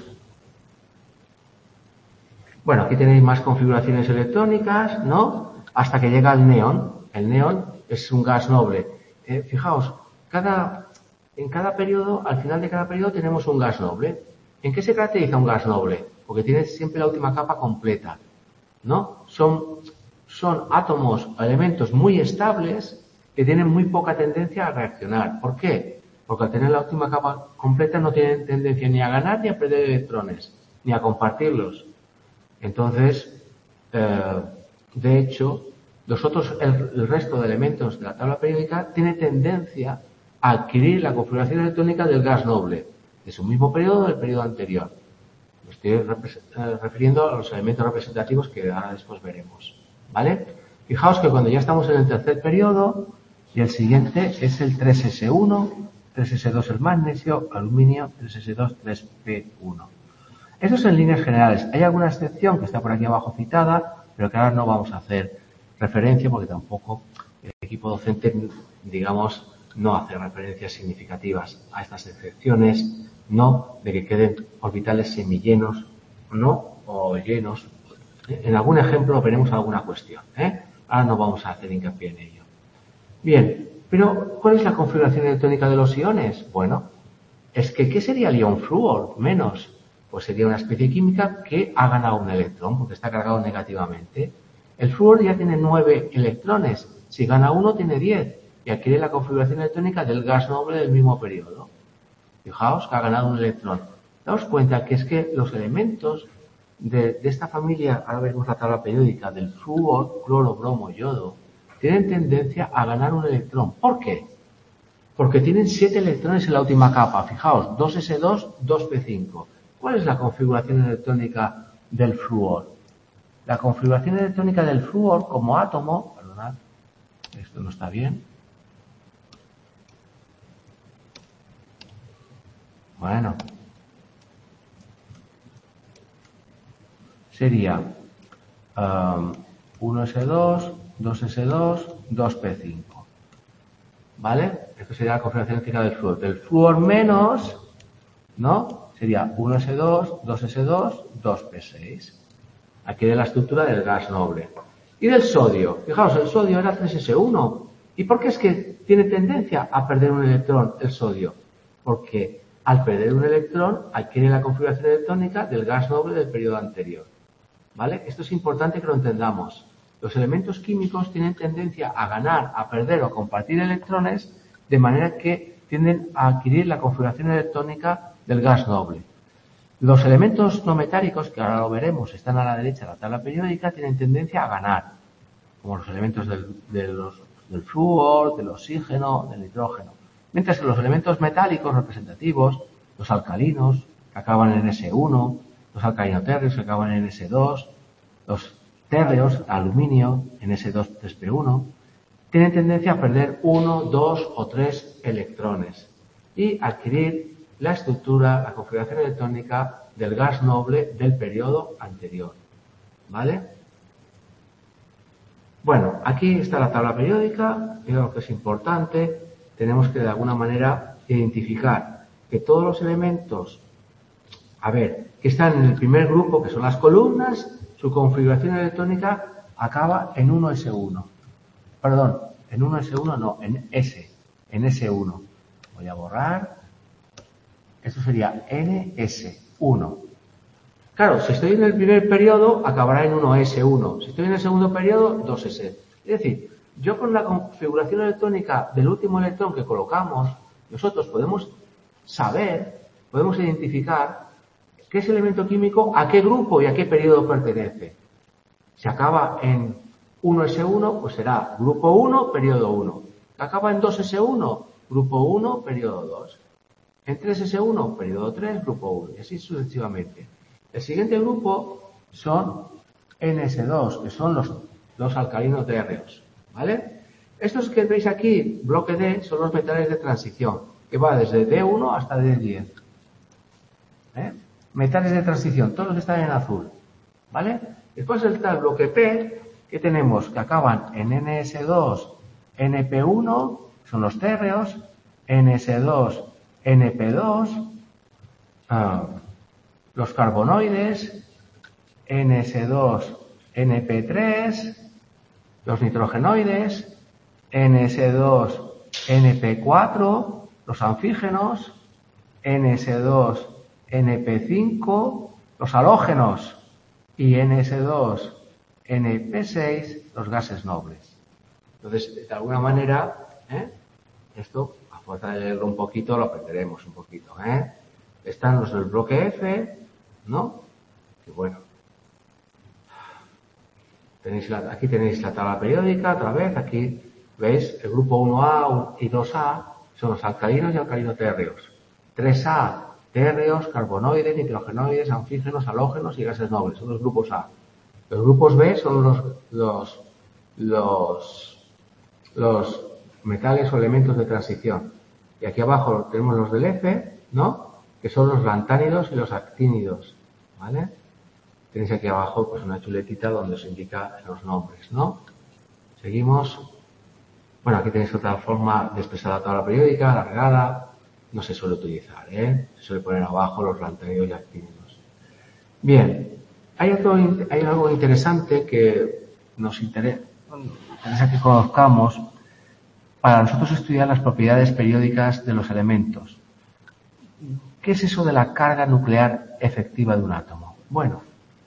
Bueno, aquí tenéis más configuraciones electrónicas, ¿no? Hasta que llega el neón. El neón es un gas noble. Eh, fijaos, cada, en cada periodo, al final de cada periodo tenemos un gas noble. ¿En qué se caracteriza un gas noble? Porque tiene siempre la última capa completa, ¿no? Son, son átomos o elementos muy estables que tienen muy poca tendencia a reaccionar. ¿Por qué? Porque al tener la última capa completa no tienen tendencia ni a ganar ni a perder electrones, ni a compartirlos. Entonces, eh, de hecho, los otros, el, el resto de elementos de la tabla periódica tiene tendencia a adquirir la configuración electrónica del gas noble, de su mismo periodo o del periodo anterior. Me estoy eh, refiriendo a los elementos representativos que ahora después veremos. ¿Vale? Fijaos que cuando ya estamos en el tercer periodo, y el siguiente es el tres S uno, tres S dos el magnesio, aluminio, tres S dos, tres P uno. Eso es en líneas generales. Hay alguna excepción que está por aquí abajo citada, pero que ahora no vamos a hacer referencia porque tampoco el equipo docente, digamos, no hace referencias significativas a estas excepciones, no de que queden orbitales semillenos, no, o llenos. En algún ejemplo veremos alguna cuestión, ¿eh? Ahora no vamos a hacer hincapié en ello. Bien, pero ¿cuál es la configuración electrónica de los iones? Bueno, es que ¿qué sería el ion flúor? Menos. Pues sería una especie química que ha ganado un electrón porque está cargado negativamente. El flúor ya tiene nueve electrones. Si gana uno, tiene diez. Y adquiere la configuración electrónica del gas noble del mismo periodo. Fijaos que ha ganado un electrón. Daos cuenta que es que los elementos de, de esta familia, ahora veremos la tabla periódica, del flúor, cloro, bromo, yodo, tienen tendencia a ganar un electrón. ¿Por qué? Porque tienen siete electrones en la última capa. Fijaos, dos S dos, dos P cinco. ¿Cuál es la configuración electrónica del flúor? La configuración electrónica del flúor como átomo, perdonad, esto no está bien. Bueno, sería um, uno S dos, dos S dos, dos P cinco. ¿Vale? Esto sería la configuración electrónica del flúor. Del flúor menos, ¿no? Sería uno S dos, dos S dos, dos P seis. Aquí de la estructura del gas noble. Y del sodio. Fijaos, el sodio era tres S uno. ¿Y por qué es que tiene tendencia a perder un electrón el sodio? Porque al perder un electrón adquiere la configuración electrónica del gas noble del periodo anterior. ¿Vale? Esto es importante que lo entendamos. Los elementos químicos tienen tendencia a ganar, a perder o a compartir electrones de manera que tienden a adquirir la configuración electrónica del gas noble. Los elementos no metálicos, que ahora lo veremos, están a la derecha de la tabla periódica, tienen tendencia a ganar, como los elementos del, de los, del flúor, del oxígeno, del nitrógeno. Mientras que los elementos metálicos representativos, los alcalinos, que acaban en S uno, los alcalinotérreos que acaban en S dos, los térreos, aluminio, en S dos, tres P uno, tienen tendencia a perder uno, dos o tres electrones y adquirir la estructura, la configuración electrónica del gas noble del periodo anterior. ¿Vale? Bueno, aquí está la tabla periódica, y lo que es importante, tenemos que de alguna manera identificar que todos los elementos, a ver, que están en el primer grupo, que son las columnas, su configuración electrónica acaba en uno S uno. Perdón, en uno S uno no, en S, en S uno. Voy a borrar. Esto sería N S uno. Claro, si estoy en el primer periodo, acabará en uno S uno. Si estoy en el segundo periodo, dos S. Es decir, yo con la configuración electrónica del último electrón que colocamos, nosotros podemos saber, podemos identificar qué es elemento químico, a qué grupo y a qué periodo pertenece. Si acaba en uno ese uno, pues será grupo uno, periodo uno. Si acaba en dos ese uno, grupo uno, periodo dos. En tres ese uno, periodo tres, grupo uno. Y así sucesivamente. El siguiente grupo son ene ese dos, que son los, los alcalinos térreos. ¿Vale? Estos que veis aquí, bloque D, son los metales de transición, que va desde D uno hasta D diez. ¿Eh? Metales de transición, todos los que están en azul. ¿Vale? Después está el bloque P, que tenemos que acaban en ene ese dos, ene pe uno, son los térreos, ene ese dos, ene pe dos, uh, los carbonoides, ene ese dos, ene pe tres, los nitrogenoides, ene ese dos, ene pe cuatro, los anfígenos, ene ese dos, ene pe cinco, los halógenos y ene ese dos, ene pe seis, los gases nobles. Entonces, de alguna manera, ¿eh? esto, a fuerza de leerlo un poquito, lo aprenderemos un poquito. ¿eh? Están los del bloque F, ¿no? Y bueno, tenéis la, aquí tenéis la tabla periódica, otra vez, aquí veis el grupo uno a y dos a son los alcalinos y alcalino-térreos. tres a, térreos, carbonoides, nitrogenoides, anfígenos, halógenos y gases nobles, son los grupos A. Los grupos B son los, los, los, los metales o elementos de transición. Y aquí abajo tenemos los del F, ¿no? Que son los lantánidos y los actínidos, ¿vale? Tenéis aquí abajo pues una chuletita donde os indica los nombres, ¿no? Seguimos. Bueno, aquí tenéis otra forma de expresar la tabla periódica, alargada. No se suele utilizar, ¿eh? Se suele poner abajo los lantánidos y actínidos. Bien, hay, otro, hay algo interesante que nos interesa, interesa que conozcamos para nosotros estudiar las propiedades periódicas de los elementos. ¿Qué es eso de la carga nuclear efectiva de un átomo? Bueno,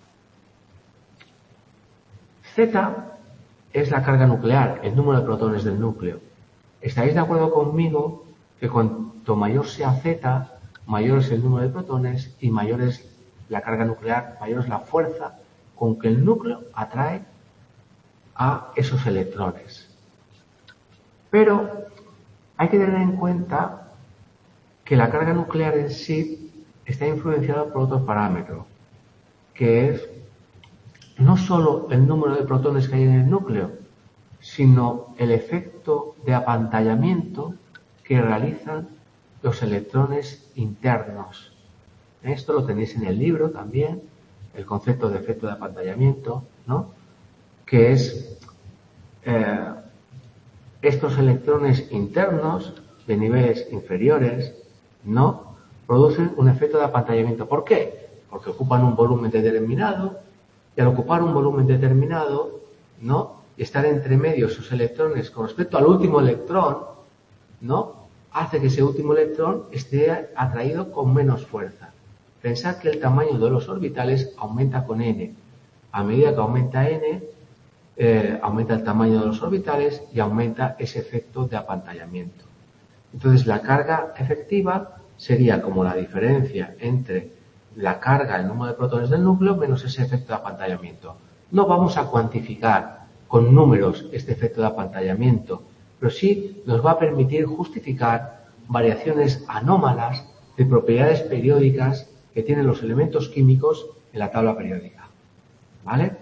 Z es la carga nuclear, el número de protones del núcleo. ¿Estaréis de acuerdo conmigo que cuanto mayor sea Z, mayor es el número de protones y mayor es la carga nuclear, mayor es la fuerza con que el núcleo atrae a esos electrones? Pero hay que tener en cuenta que la carga nuclear en sí está influenciada por otro parámetro, que es no solo el número de protones que hay en el núcleo, sino el efecto de apantallamiento que realizan los electrones internos. Esto lo tenéis en el libro también, el concepto de efecto de apantallamiento, ¿no? Que es eh, estos electrones internos de niveles inferiores, ¿no? Producen un efecto de apantallamiento. ¿Por qué? Porque ocupan un volumen determinado, y al ocupar un volumen determinado, ¿no? Y estar entre medio esos electrones con respecto al último electrón, ¿no? Hace que ese último electrón esté atraído con menos fuerza. Pensad que el tamaño de los orbitales aumenta con n. A medida que aumenta n, eh, aumenta el tamaño de los orbitales y aumenta ese efecto de apantallamiento. Entonces, la carga efectiva sería como la diferencia entre la carga, el número de protones del núcleo, menos ese efecto de apantallamiento. No vamos a cuantificar con números este efecto de apantallamiento, pero sí nos va a permitir justificar variaciones anómalas de propiedades periódicas que tienen los elementos químicos en la tabla periódica. ¿Vale?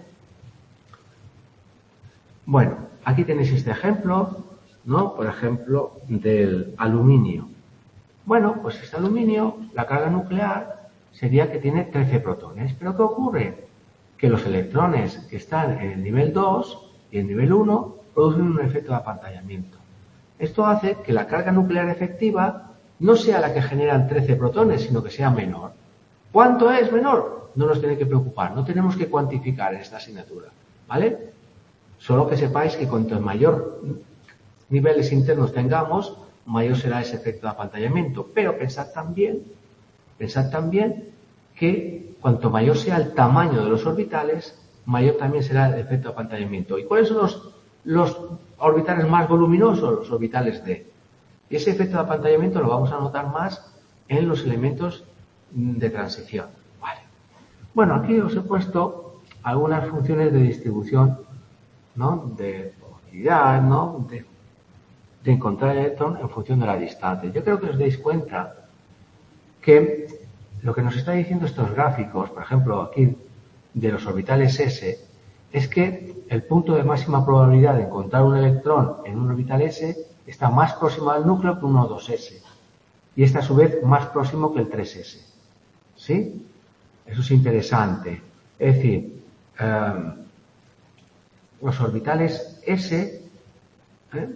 Bueno, aquí tenéis este ejemplo, ¿no? Por ejemplo, del aluminio. Bueno, pues este aluminio, la carga nuclear sería que tiene trece protones. ¿Pero qué ocurre? Que los electrones que están en el nivel dos y en el nivel uno producen un efecto de apantallamiento. Esto hace que la carga nuclear efectiva no sea la que generan trece protones, sino que sea menor. ¿Cuánto es menor? No nos tiene que preocupar, no tenemos que cuantificar en esta asignatura, ¿vale? Solo que sepáis que cuanto mayor niveles internos tengamos, mayor será ese efecto de apantallamiento. Pero pensad también, pensad también que cuanto mayor sea el tamaño de los orbitales, mayor también será el efecto de apantallamiento. ¿Y cuáles son los los orbitales más voluminosos, los orbitales D. Y ese efecto de apantallamiento lo vamos a notar más en los elementos de transición. Vale. Bueno, aquí os he puesto algunas funciones de distribución, ¿no? De probabilidad, ¿no? De, de encontrar el electrón en función de la distancia. Yo creo que os deis cuenta que lo que nos está diciendo estos gráficos, por ejemplo, aquí de los orbitales S, es que el punto de máxima probabilidad de encontrar un electrón en un orbital S está más próximo al núcleo que uno dos S. Y este a su vez más próximo que el tres S. ¿Sí? Eso es interesante. Es decir, eh, los orbitales S ¿eh?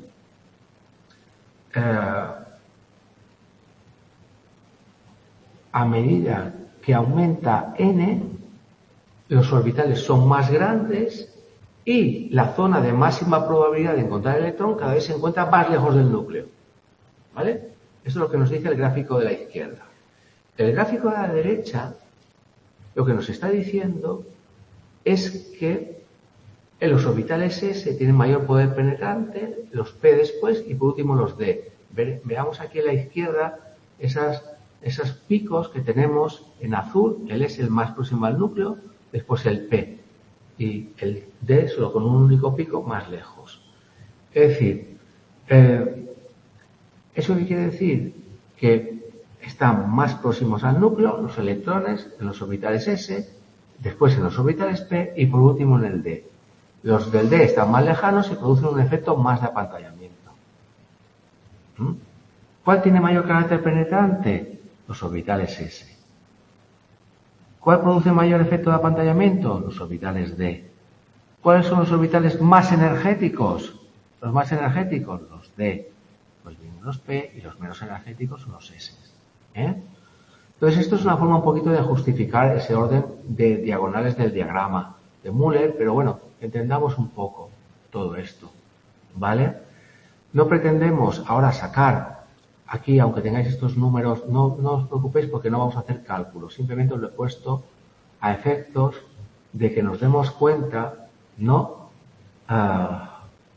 Eh, a medida que aumenta N, los orbitales son más grandes y la zona de máxima probabilidad de encontrar el electrón cada vez se encuentra más lejos del núcleo. ¿Vale? Eso es lo que nos dice el gráfico de la izquierda. El gráfico de la derecha lo que nos está diciendo es que en los orbitales S tienen mayor poder penetrante, los P después y por último los D. Ve, veamos aquí a la izquierda esas, esos picos que tenemos en azul, el S el más próximo al núcleo, después el P y el D solo con un único pico más lejos. Es decir, eh, ¿eso qué quiere decir? Que están más próximos al núcleo los electrones en los orbitales S, después en los orbitales P y por último en el D. Los del D están más lejanos y producen un efecto más de apantallamiento. ¿Mm? ¿Cuál tiene mayor carácter penetrante? Los orbitales S. ¿Cuál produce mayor efecto de apantallamiento? Los orbitales D. ¿Cuáles son los orbitales más energéticos? Los más energéticos, los D. Pues vienen los P y los menos energéticos son los S. ¿Eh? Entonces esto es una forma un poquito de justificar ese orden de diagonales del diagrama de Müller, pero bueno, entendamos un poco todo esto, ¿vale? No pretendemos ahora sacar aquí, aunque tengáis estos números, no, no os preocupéis porque no vamos a hacer cálculos, simplemente os lo he puesto a efectos de que nos demos cuenta, ¿no? Uh,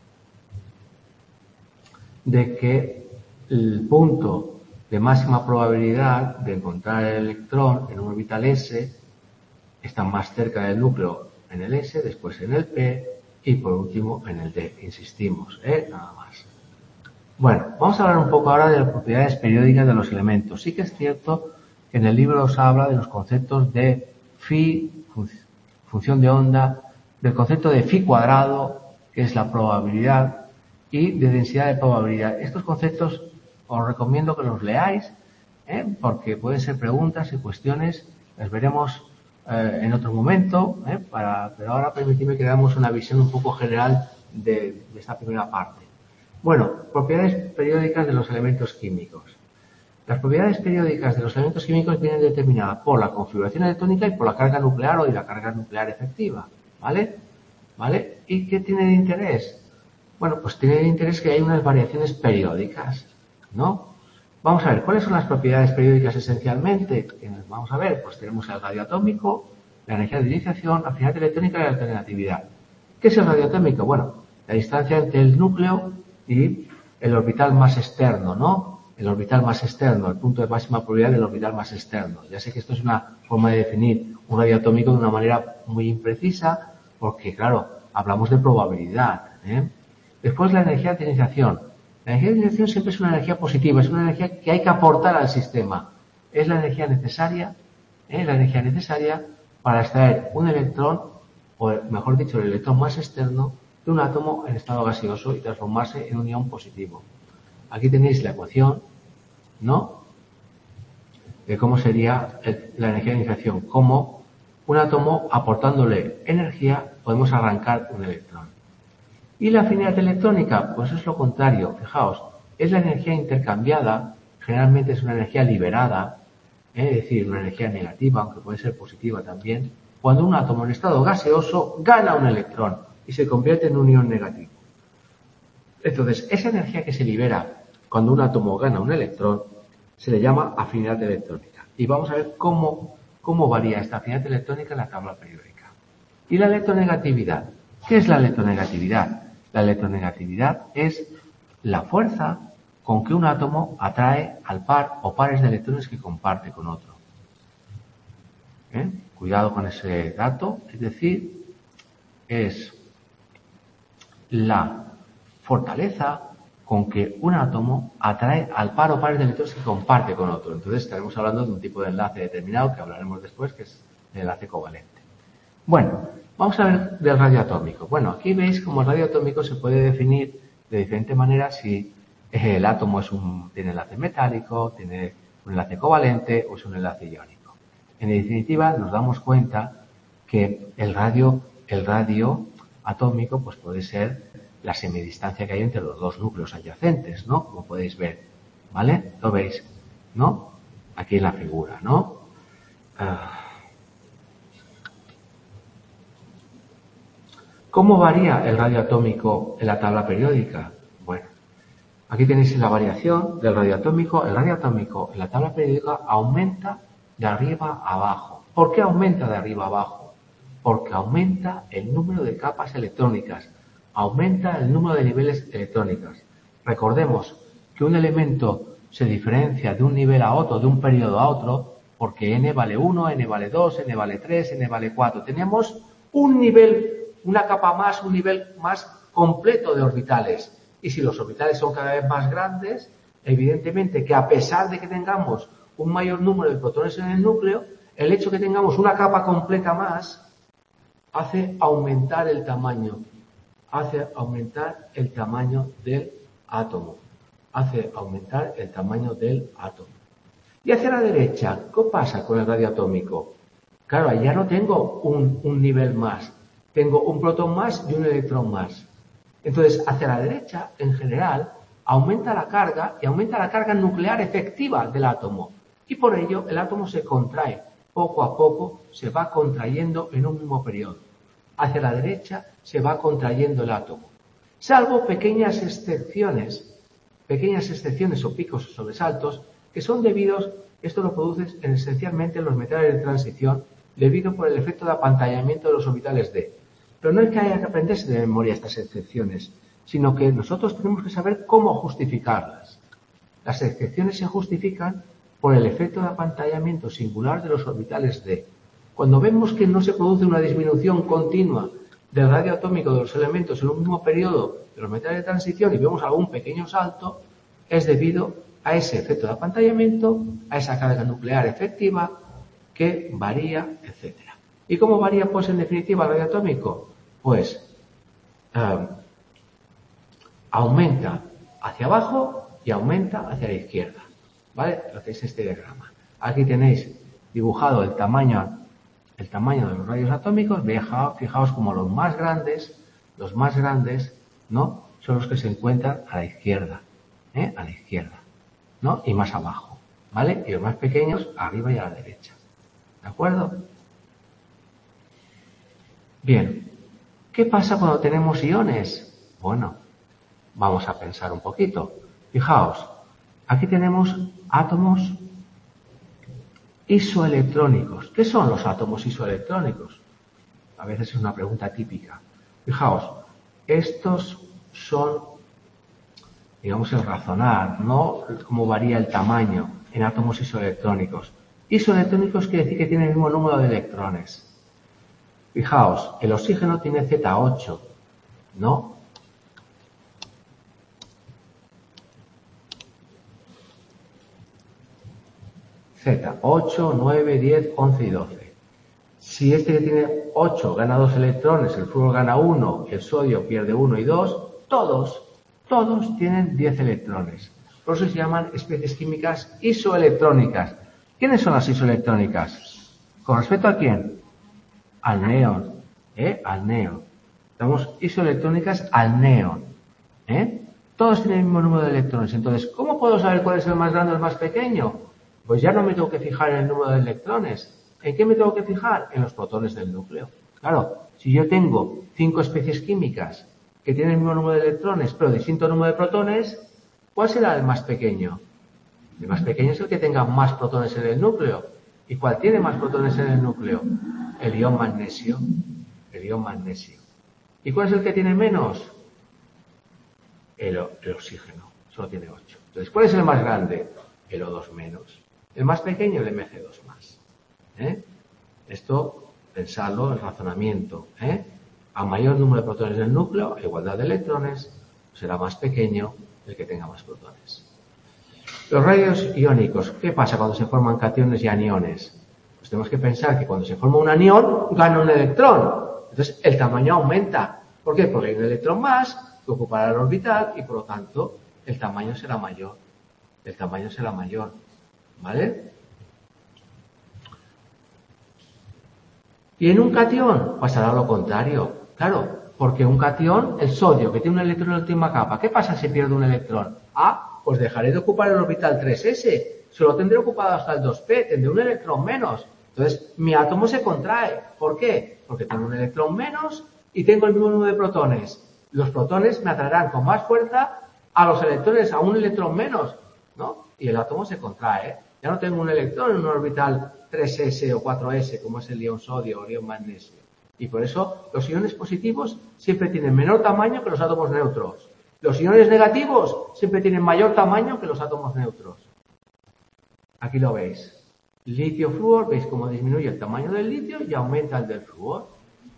de que el punto de máxima probabilidad de encontrar el electrón en un orbital S está más cerca del núcleo en el S, después en el P y por último en el D. Insistimos, ¿eh? Nada más. Bueno, vamos a hablar un poco ahora de las propiedades periódicas de los elementos. Sí que es cierto que en el libro os habla de los conceptos de phi, función de onda, del concepto de phi cuadrado, que es la probabilidad, y de densidad de probabilidad. Estos conceptos os recomiendo que los leáis, ¿eh? Porque pueden ser preguntas y cuestiones, las veremos eh, en otro momento, ¿eh? Para, pero ahora permitidme que damos una visión un poco general de, de esta primera parte. Bueno, propiedades periódicas de los elementos químicos. Las propiedades periódicas de los elementos químicos vienen determinadas por la configuración electrónica y por la carga nuclear o y la carga nuclear efectiva, ¿vale? ¿Vale? ¿Y qué tiene de interés? Bueno, pues tiene de interés que hay unas variaciones periódicas, ¿no? Vamos a ver, ¿cuáles son las propiedades periódicas esencialmente? Vamos a ver, pues tenemos el radioatómico, la energía de ioniciación, la afinidad electrónica y la alternatividad. ¿Qué es el radioatómico? Bueno, la distancia entre el núcleo y el orbital más externo, ¿no? El orbital más externo, el punto de máxima probabilidad del orbital más externo. Ya sé que esto es una forma de definir un radioatómico de una manera muy imprecisa, porque, claro, hablamos de probabilidad, ¿eh? Después, la energía de ioniciación. La energía de ioniciación siempre es una energía positiva, es una energía que hay que aportar al sistema. Es la energía necesaria, ¿eh? la energía necesaria para extraer un electrón, o mejor dicho, el electrón más externo, de un átomo en estado gaseoso y transformarse en un ion positivo. Aquí tenéis la ecuación, ¿no? De cómo sería el, la energía de ioniciación. Cómo un átomo, aportándole energía, podemos arrancar un electrón. ¿Y la afinidad electrónica? Pues es lo contrario. Fijaos, es la energía intercambiada, generalmente es una energía liberada, ¿eh? Es decir, una energía negativa, aunque puede ser positiva también, cuando un átomo en estado gaseoso gana un electrón y se convierte en un ion negativo. Entonces, esa energía que se libera cuando un átomo gana un electrón se le llama afinidad electrónica. Y vamos a ver cómo, cómo varía esta afinidad electrónica en la tabla periódica. ¿Y la electronegatividad? ¿Qué es la electronegatividad? La electronegatividad es la fuerza con que un átomo atrae al par o pares de electrones que comparte con otro. ¿Eh? Cuidado con ese dato, es decir, es la fortaleza con que un átomo atrae al par o pares de electrones que comparte con otro. Entonces estaremos hablando de un tipo de enlace determinado que hablaremos después, que es el enlace covalente. Bueno, vamos a ver del radio atómico. Bueno, aquí veis cómo el radio atómico se puede definir de diferente manera si el átomo es un, tiene enlace metálico, tiene un enlace covalente o es un enlace iónico. En definitiva, nos damos cuenta que el radio, el radio atómico pues puede ser la semidistancia que hay entre los dos núcleos adyacentes, ¿no? Como podéis ver, ¿vale? ¿Lo veis? ¿No? Aquí en la figura, ¿no? Uh, ¿Cómo varía el radio atómico en la tabla periódica? Bueno, aquí tenéis la variación del radio atómico. El radio atómico en la tabla periódica aumenta de arriba a abajo. ¿Por qué aumenta de arriba a abajo? Porque aumenta el número de capas electrónicas, aumenta el número de niveles electrónicos. Recordemos que un elemento se diferencia de un nivel a otro, de un periodo a otro, porque n vale uno, n vale dos, n vale tres, n vale cuatro. Tenemos un nivel, una capa más, un nivel más completo de orbitales. Y si los orbitales son cada vez más grandes, evidentemente que a pesar de que tengamos un mayor número de protones en el núcleo, el hecho de que tengamos una capa completa más hace aumentar el tamaño, hace aumentar el tamaño del átomo, hace aumentar el tamaño del átomo. Y hacia la derecha, ¿qué pasa con el radio atómico? Claro, ya no tengo un, un nivel más, tengo un protón más y un electrón más. Entonces, hacia la derecha, en general, aumenta la carga y aumenta la carga nuclear efectiva del átomo. Y por ello, el átomo se contrae. Poco a poco se va contrayendo en un mismo periodo. Hacia la derecha se va contrayendo el átomo. Salvo pequeñas excepciones, pequeñas excepciones o picos o sobresaltos, que son debidos, esto lo produce esencialmente en los metales de transición, debido por el efecto de apantallamiento de los orbitales d. Pero no es que haya que aprenderse de memoria estas excepciones, sino que nosotros tenemos que saber cómo justificarlas. Las excepciones se justifican por el efecto de apantallamiento singular de los orbitales d. Cuando vemos que no se produce una disminución continua del radio atómico de los elementos en un mismo periodo de los metales de transición y vemos algún pequeño salto, es debido a ese efecto de apantallamiento, a esa carga nuclear efectiva que varía, etcétera. ¿Y cómo varía, pues, en definitiva, el radio atómico? Pues eh, aumenta hacia abajo y aumenta hacia la izquierda. ¿Vale? Lo que es este diagrama. Aquí tenéis dibujado el tamaño, el tamaño de los rayos atómicos. Fijaos como los más grandes, los más grandes, ¿no? Son los que se encuentran a la izquierda, ¿eh? A la izquierda, ¿no? Y más abajo, ¿vale? Y los más pequeños arriba y a la derecha. ¿De acuerdo? Bien. ¿Qué pasa cuando tenemos iones? Bueno, vamos a pensar un poquito. Fijaos, aquí tenemos átomos isoelectrónicos. ¿Qué son los átomos isoelectrónicos? A veces es una pregunta típica. Fijaos, estos son, digamos, el razonar, ¿no? Cómo varía el tamaño en átomos isoelectrónicos. Isoelectrónicos quiere decir que tienen el mismo número de electrones. Fijaos, el oxígeno tiene zeta ocho, ¿no? Z, ocho, nueve, diez, once y doce. Si este que tiene ocho gana dos electrones, el flúor gana uno, el sodio pierde uno y dos, todos, todos tienen diez electrones. Por eso se llaman especies químicas isoelectrónicas. ¿Quiénes son las isoelectrónicas? ¿Con respecto a quién? Al neón, ¿eh? Al neón. Estamos isoelectrónicas al neón, ¿eh? Todos tienen el mismo número de electrones. Entonces, ¿cómo puedo saber cuál es el más grande o el más pequeño? Pues ya no me tengo que fijar en el número de electrones. ¿En qué me tengo que fijar? En los protones del núcleo. Claro, si yo tengo cinco especies químicas que tienen el mismo número de electrones, pero distinto número de protones, ¿cuál será el más pequeño? El más pequeño es el que tenga más protones en el núcleo. ¿Y cuál tiene más protones en el núcleo? El ion magnesio. El ion magnesio. ¿Y cuál es el que tiene menos? el, el oxígeno, solo tiene ocho. Entonces, ¿cuál es el más grande? El O dos menos. El más pequeño, el M G dos más. ¿Eh? Esto, pensadlo, el razonamiento. ¿eh? A mayor número de protones del núcleo, a igualdad de electrones, será más pequeño el que tenga más protones. Los rayos iónicos, ¿qué pasa cuando se forman cationes y aniones? Pues tenemos que pensar que cuando se forma un anión, gana un electrón. Entonces, el tamaño aumenta. ¿Por qué? Porque hay un electrón más que ocupará el orbital y, por lo tanto, el tamaño será mayor. El tamaño será mayor. ¿Vale? Y en un catión pasará lo contrario. Claro, porque un catión, el sodio, que tiene un electrón en la última capa, ¿qué pasa si pierde un electrón? Ah, pues dejaré de ocupar el orbital tres ese. Solo tendré ocupado hasta el dos pe, tendré un electrón menos. Entonces, mi átomo se contrae. ¿Por qué? Porque tengo un electrón menos y tengo el mismo número de protones. Los protones me atraerán con más fuerza a los electrones, a un electrón menos, ¿no? Y el átomo se contrae. Ya no tengo un electrón en un orbital tres ese o cuatro ese, como es el ion sodio o el ion magnesio. Y por eso los iones positivos siempre tienen menor tamaño que los átomos neutros. Los iones negativos siempre tienen mayor tamaño que los átomos neutros. Aquí lo veis. Litio-flúor, veis cómo disminuye el tamaño del litio y aumenta el del flúor.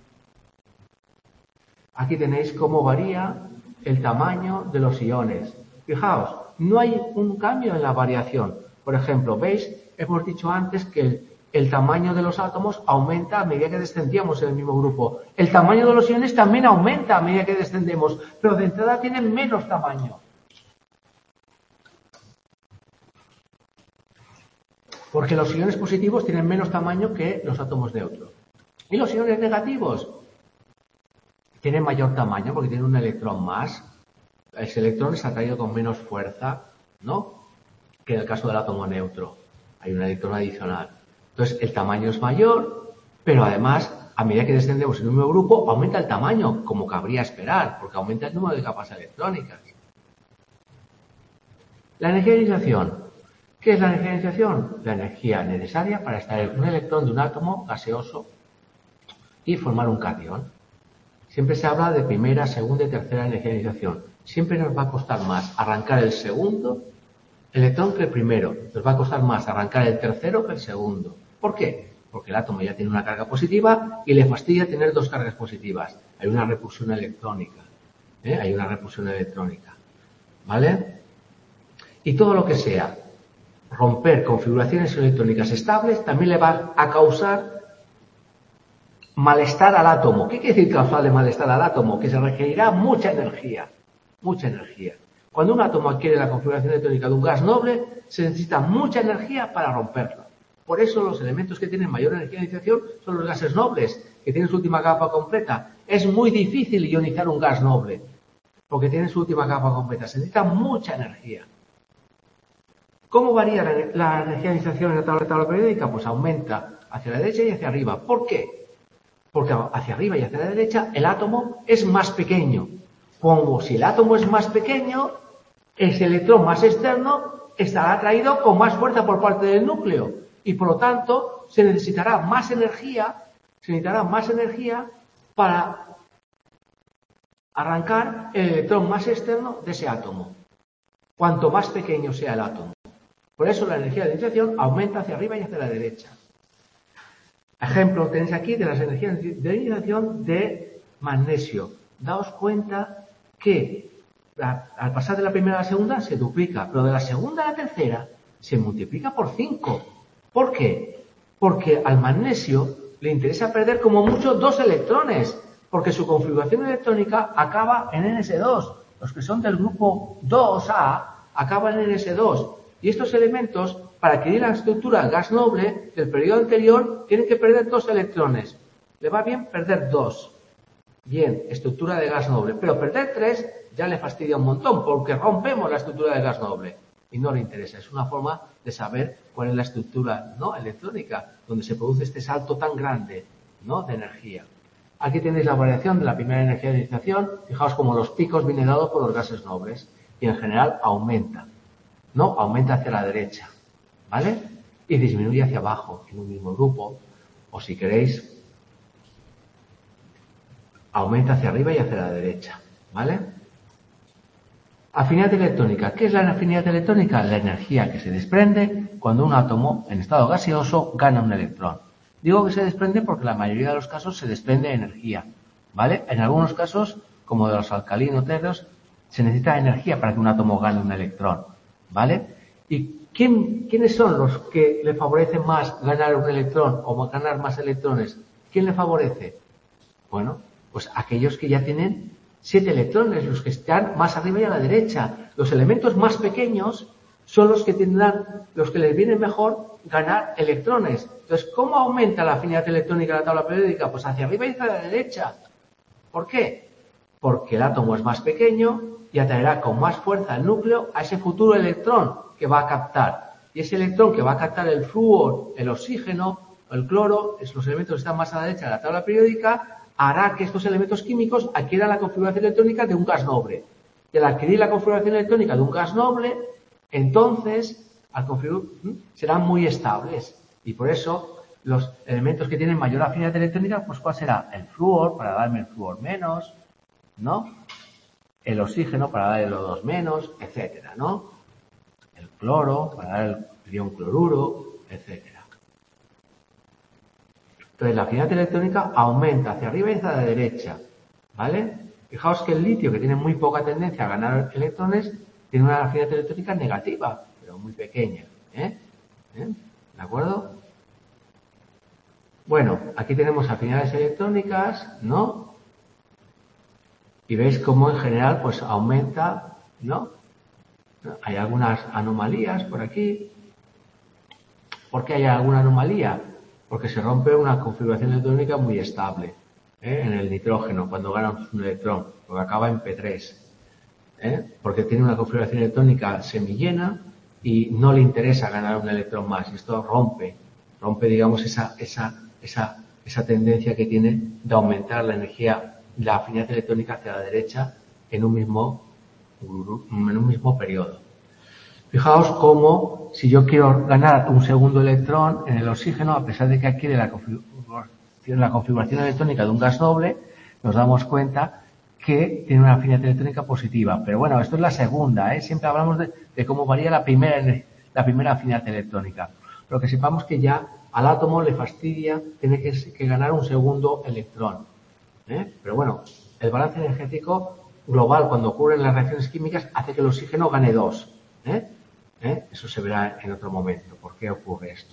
Aquí tenéis cómo varía el tamaño de los iones. Fijaos, no hay un cambio en la variación. Por ejemplo, veis, hemos dicho antes que el, el tamaño de los átomos aumenta a medida que descendíamos en el mismo grupo. El tamaño de los iones también aumenta a medida que descendemos, pero de entrada tienen menos tamaño. Porque los iones positivos tienen menos tamaño que los átomos neutros. Y los iones negativos tienen mayor tamaño porque tienen un electrón más. Ese electrón está atraído con menos fuerza, ¿no? Que en el caso del átomo neutro. Hay un electrón adicional. Entonces, el tamaño es mayor, pero además, a medida que descendemos en un nuevo grupo, aumenta el tamaño, como cabría esperar, porque aumenta el número de capas electrónicas. La energía de ionizzación. ¿Qué es la energía de ionizzación? La energía necesaria para extraer un electrón de un átomo gaseoso y formar un catión. Siempre se habla de primera, segunda y tercera energía de ionizzación. Siempre nos va a costar más arrancar el segundo electrón que el primero. Nos va a costar más arrancar el tercero que el segundo. ¿Por qué? Porque el átomo ya tiene una carga positiva y le fastidia tener dos cargas positivas. Hay una repulsión electrónica. ¿eh? Hay una repulsión electrónica. ¿Vale? Y todo lo que sea romper configuraciones electrónicas estables también le va a causar malestar al átomo. ¿Qué quiere decir causarle malestar al átomo? Que se requerirá mucha energía. Mucha energía. Cuando un átomo adquiere la configuración electrónica de un gas noble, se necesita mucha energía para romperlo. Por eso los elementos que tienen mayor energía de ionizzación son los gases nobles, que tienen su última capa completa. Es muy difícil ionizar un gas noble, porque tienen su última capa completa. Se necesita mucha energía. ¿Cómo varía la, la energía de ionizzación en la tabla, tabla periódica? Pues aumenta hacia la derecha y hacia arriba. ¿Por qué? Porque hacia arriba y hacia la derecha el átomo es más pequeño. Como si el átomo es más pequeño, ese electrón más externo estará atraído con más fuerza por parte del núcleo y por lo tanto se necesitará más energía, se necesitará más energía para arrancar el electrón más externo de ese átomo, cuanto más pequeño sea el átomo. Por eso la energía de ionizzación aumenta hacia arriba y hacia la derecha. Ejemplo tenéis aquí de las energías de ionizzación de magnesio. Daos cuenta que al pasar de la primera a la segunda se duplica, pero de la segunda a la tercera se multiplica por cinco. ¿Por qué? Porque al magnesio le interesa perder como mucho dos electrones, porque su configuración electrónica acaba en ene ese dos. Los que son del grupo dos a acaban en ene ese dos. Y estos elementos, para adquirir la estructura gas noble del periodo anterior, tienen que perder dos electrones. Le va bien perder dos. Bien, estructura de gas noble. Pero perder tres ya le fastidia un montón, porque rompemos la estructura de gas noble. Y no le interesa. Es una forma de saber cuál es la estructura, ¿no?, electrónica, donde se produce este salto tan grande, ¿no?, de energía. Aquí tenéis la variación de la primera energía de ionizzación. Fijaos cómo los picos vienen dados por los gases nobles. Y en general aumenta. ¿No? Aumenta hacia la derecha. ¿Vale? Y disminuye hacia abajo en un mismo grupo. O si queréis, aumenta hacia arriba y hacia la derecha. ¿Vale? Afinidad electrónica. ¿Qué es la afinidad electrónica? La energía que se desprende cuando un átomo en estado gaseoso gana un electrón. Digo que se desprende porque la mayoría de los casos se desprende energía, ¿vale? En algunos casos, como de los alcalinos térreos, se necesita energía para que un átomo gane un electrón, ¿vale? ¿Y quién, quiénes son los que le favorecen más ganar un electrón o ganar más electrones? ¿Quién le favorece? Bueno, pues aquellos que ya tienen siete electrones, los que están más arriba y a la derecha. Los elementos más pequeños son los que tendrán, los que les viene mejor ganar electrones. Entonces, ¿cómo aumenta la afinidad electrónica de la tabla periódica? Pues hacia arriba y hacia la derecha. ¿Por qué? Porque el átomo es más pequeño y atraerá con más fuerza el núcleo a ese futuro electrón que va a captar. Y ese electrón que va a captar el flúor, el oxígeno, el cloro, es los elementos que están más a la derecha de la tabla periódica, hará que estos elementos químicos adquieran la configuración electrónica de un gas noble. Y al adquirir la configuración electrónica de un gas noble, entonces al serán muy estables. Y por eso los elementos que tienen mayor afinidad electrónica, pues ¿cuál será? El flúor, para darme el flúor menos, ¿no? El oxígeno, para dar el O dos menos, etcétera, ¿no? El cloro, para dar el ion cloruro, etcétera. Entonces, la afinidad electrónica aumenta hacia arriba y hacia la derecha, ¿vale? Fijaos que el litio, que tiene muy poca tendencia a ganar electrones, tiene una afinidad electrónica negativa, pero muy pequeña, ¿eh? ¿Eh? ¿De acuerdo? Bueno, aquí tenemos afinidades electrónicas, ¿no? Y veis cómo en general, pues aumenta, ¿no? Hay algunas anomalías por aquí. ¿Por qué hay alguna anomalía? Porque se rompe una configuración electrónica muy estable, ¿eh? En el nitrógeno, cuando gana un electrón, porque acaba en P tres, ¿eh? Porque tiene una configuración electrónica semillena y no le interesa ganar un electrón más. Y esto rompe, rompe, digamos, esa, esa, esa, esa tendencia que tiene de aumentar la energía, la afinidad electrónica hacia la derecha en un mismo, en un mismo periodo. Fijaos cómo, si yo quiero ganar un segundo electrón en el oxígeno, a pesar de que adquiere la configuración, la configuración electrónica de un gas noble, nos damos cuenta que tiene una afinidad electrónica positiva. Pero bueno, esto es la segunda, ¿eh? Siempre hablamos de, de cómo varía la primera, la primera afinidad electrónica. Pero que sepamos que ya al átomo le fastidia tener que, que ganar un segundo electrón, ¿eh? Pero bueno, el balance energético global, cuando ocurren las reacciones químicas, hace que el oxígeno gane dos, ¿eh? ¿Eh? Eso se verá en otro momento. ¿Por qué ocurre esto?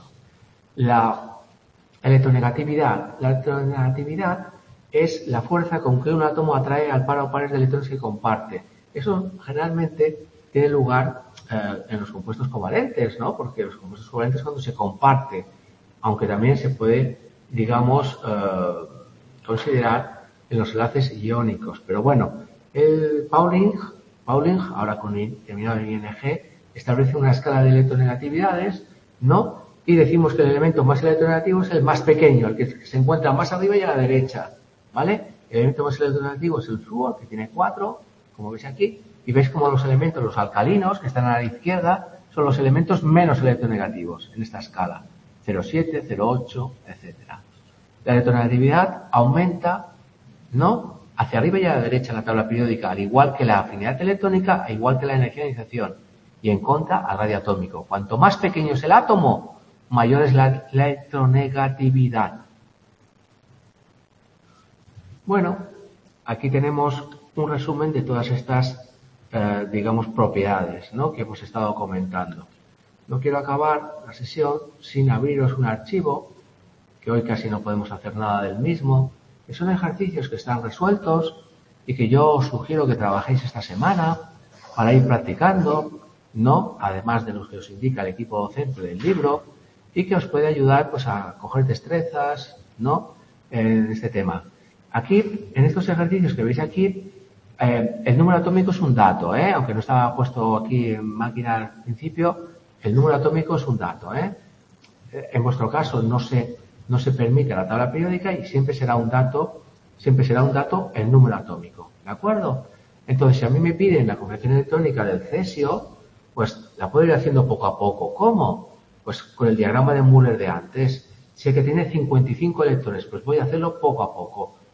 La electronegatividad. La electronegatividad es la fuerza con que un átomo atrae al par o pares de electrones que comparte. Eso generalmente tiene lugar eh, en los compuestos covalentes, ¿no? Porque los compuestos covalentes cuando se comparte, aunque también se puede, digamos, eh, considerar en los enlaces iónicos. Pero bueno, el Pauling, Pauling ahora con terminado en I N G, establece una escala de electronegatividades, ¿no? Y decimos que el elemento más electronegativo es el más pequeño, el que se encuentra más arriba y a la derecha, ¿vale? El elemento más electronegativo es el flúor, que tiene cuatro, como veis aquí, y veis como los elementos, los alcalinos, que están a la izquierda, son los elementos menos electronegativos en esta escala, cero coma siete, cero coma ocho, etcétera. La electronegatividad aumenta, ¿no?, hacia arriba y a la derecha en la tabla periódica, al igual que la afinidad electrónica, al igual que la energía de ionización, y en contra al radio atómico. Cuanto más pequeño es el átomo, mayor es la electronegatividad. Bueno, aquí tenemos un resumen de todas estas, eh, digamos, propiedades, ¿no?, que hemos estado comentando. No quiero acabar la sesión sin abriros un archivo, que hoy casi no podemos hacer nada del mismo, que son ejercicios que están resueltos y que yo os sugiero que trabajéis esta semana para ir practicando, ¿no?, además de los que os indica el equipo docente del libro, y que os puede ayudar, pues, a coger destrezas, ¿no?, en este tema. Aquí, en estos ejercicios que veis aquí, eh, el número atómico es un dato, ¿eh? Aunque no estaba puesto aquí en máquina al principio, el número atómico es un dato, ¿eh? En vuestro caso no se, no se permite la tabla periódica y siempre será un dato, siempre será un dato el número atómico, ¿de acuerdo? Entonces, si a mí me piden la configuración electrónica del cesio, pues la puedo ir haciendo poco a poco. ¿Cómo? Pues con el diagrama de Müller de antes. Sé que tiene cincuenta y cinco electrones, pues voy a hacerlo poco a poco.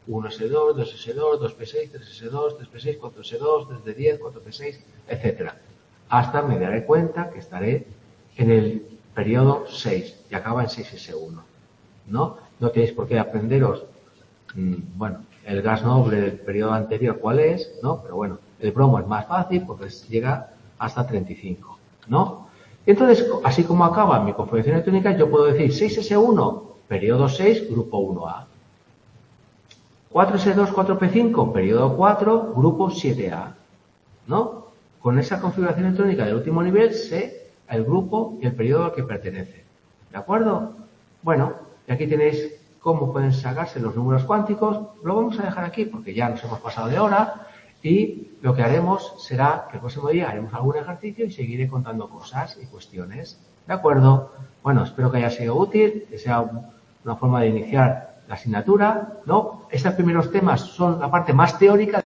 uno ese dos, dos ese dos, dos pe seis, tres ese dos, tres pe seis, cuatro ese dos, tres de diez, cuatro pe seis, etcétera. Hasta me daré cuenta que estaré en el periodo seis y acaba en seis ese uno. ¿No? No tenéis por qué aprenderos, mmm, bueno, el gas noble del periodo anterior cuál es, ¿no? Pero bueno, el bromo es más fácil porque llega hasta treinta y cinco, ¿no? Y entonces, así como acaba mi configuración electrónica, yo puedo decir seis ese uno, periodo seis, grupo uno A. cuatro ese dos, cuatro pe cinco, periodo cuatro, grupo siete A, ¿no? Con esa configuración electrónica del último nivel sé el grupo y el periodo al que pertenece. ¿De acuerdo? Bueno, y aquí tenéis cómo pueden sacarse los números cuánticos. Lo vamos a dejar aquí porque ya nos hemos pasado de hora y lo que haremos será que el próximo día haremos algún ejercicio y seguiré contando cosas y cuestiones. ¿De acuerdo? Bueno, espero que haya sido útil, que sea una forma de iniciar la asignatura, ¿no? Estos primeros temas son la parte más teórica.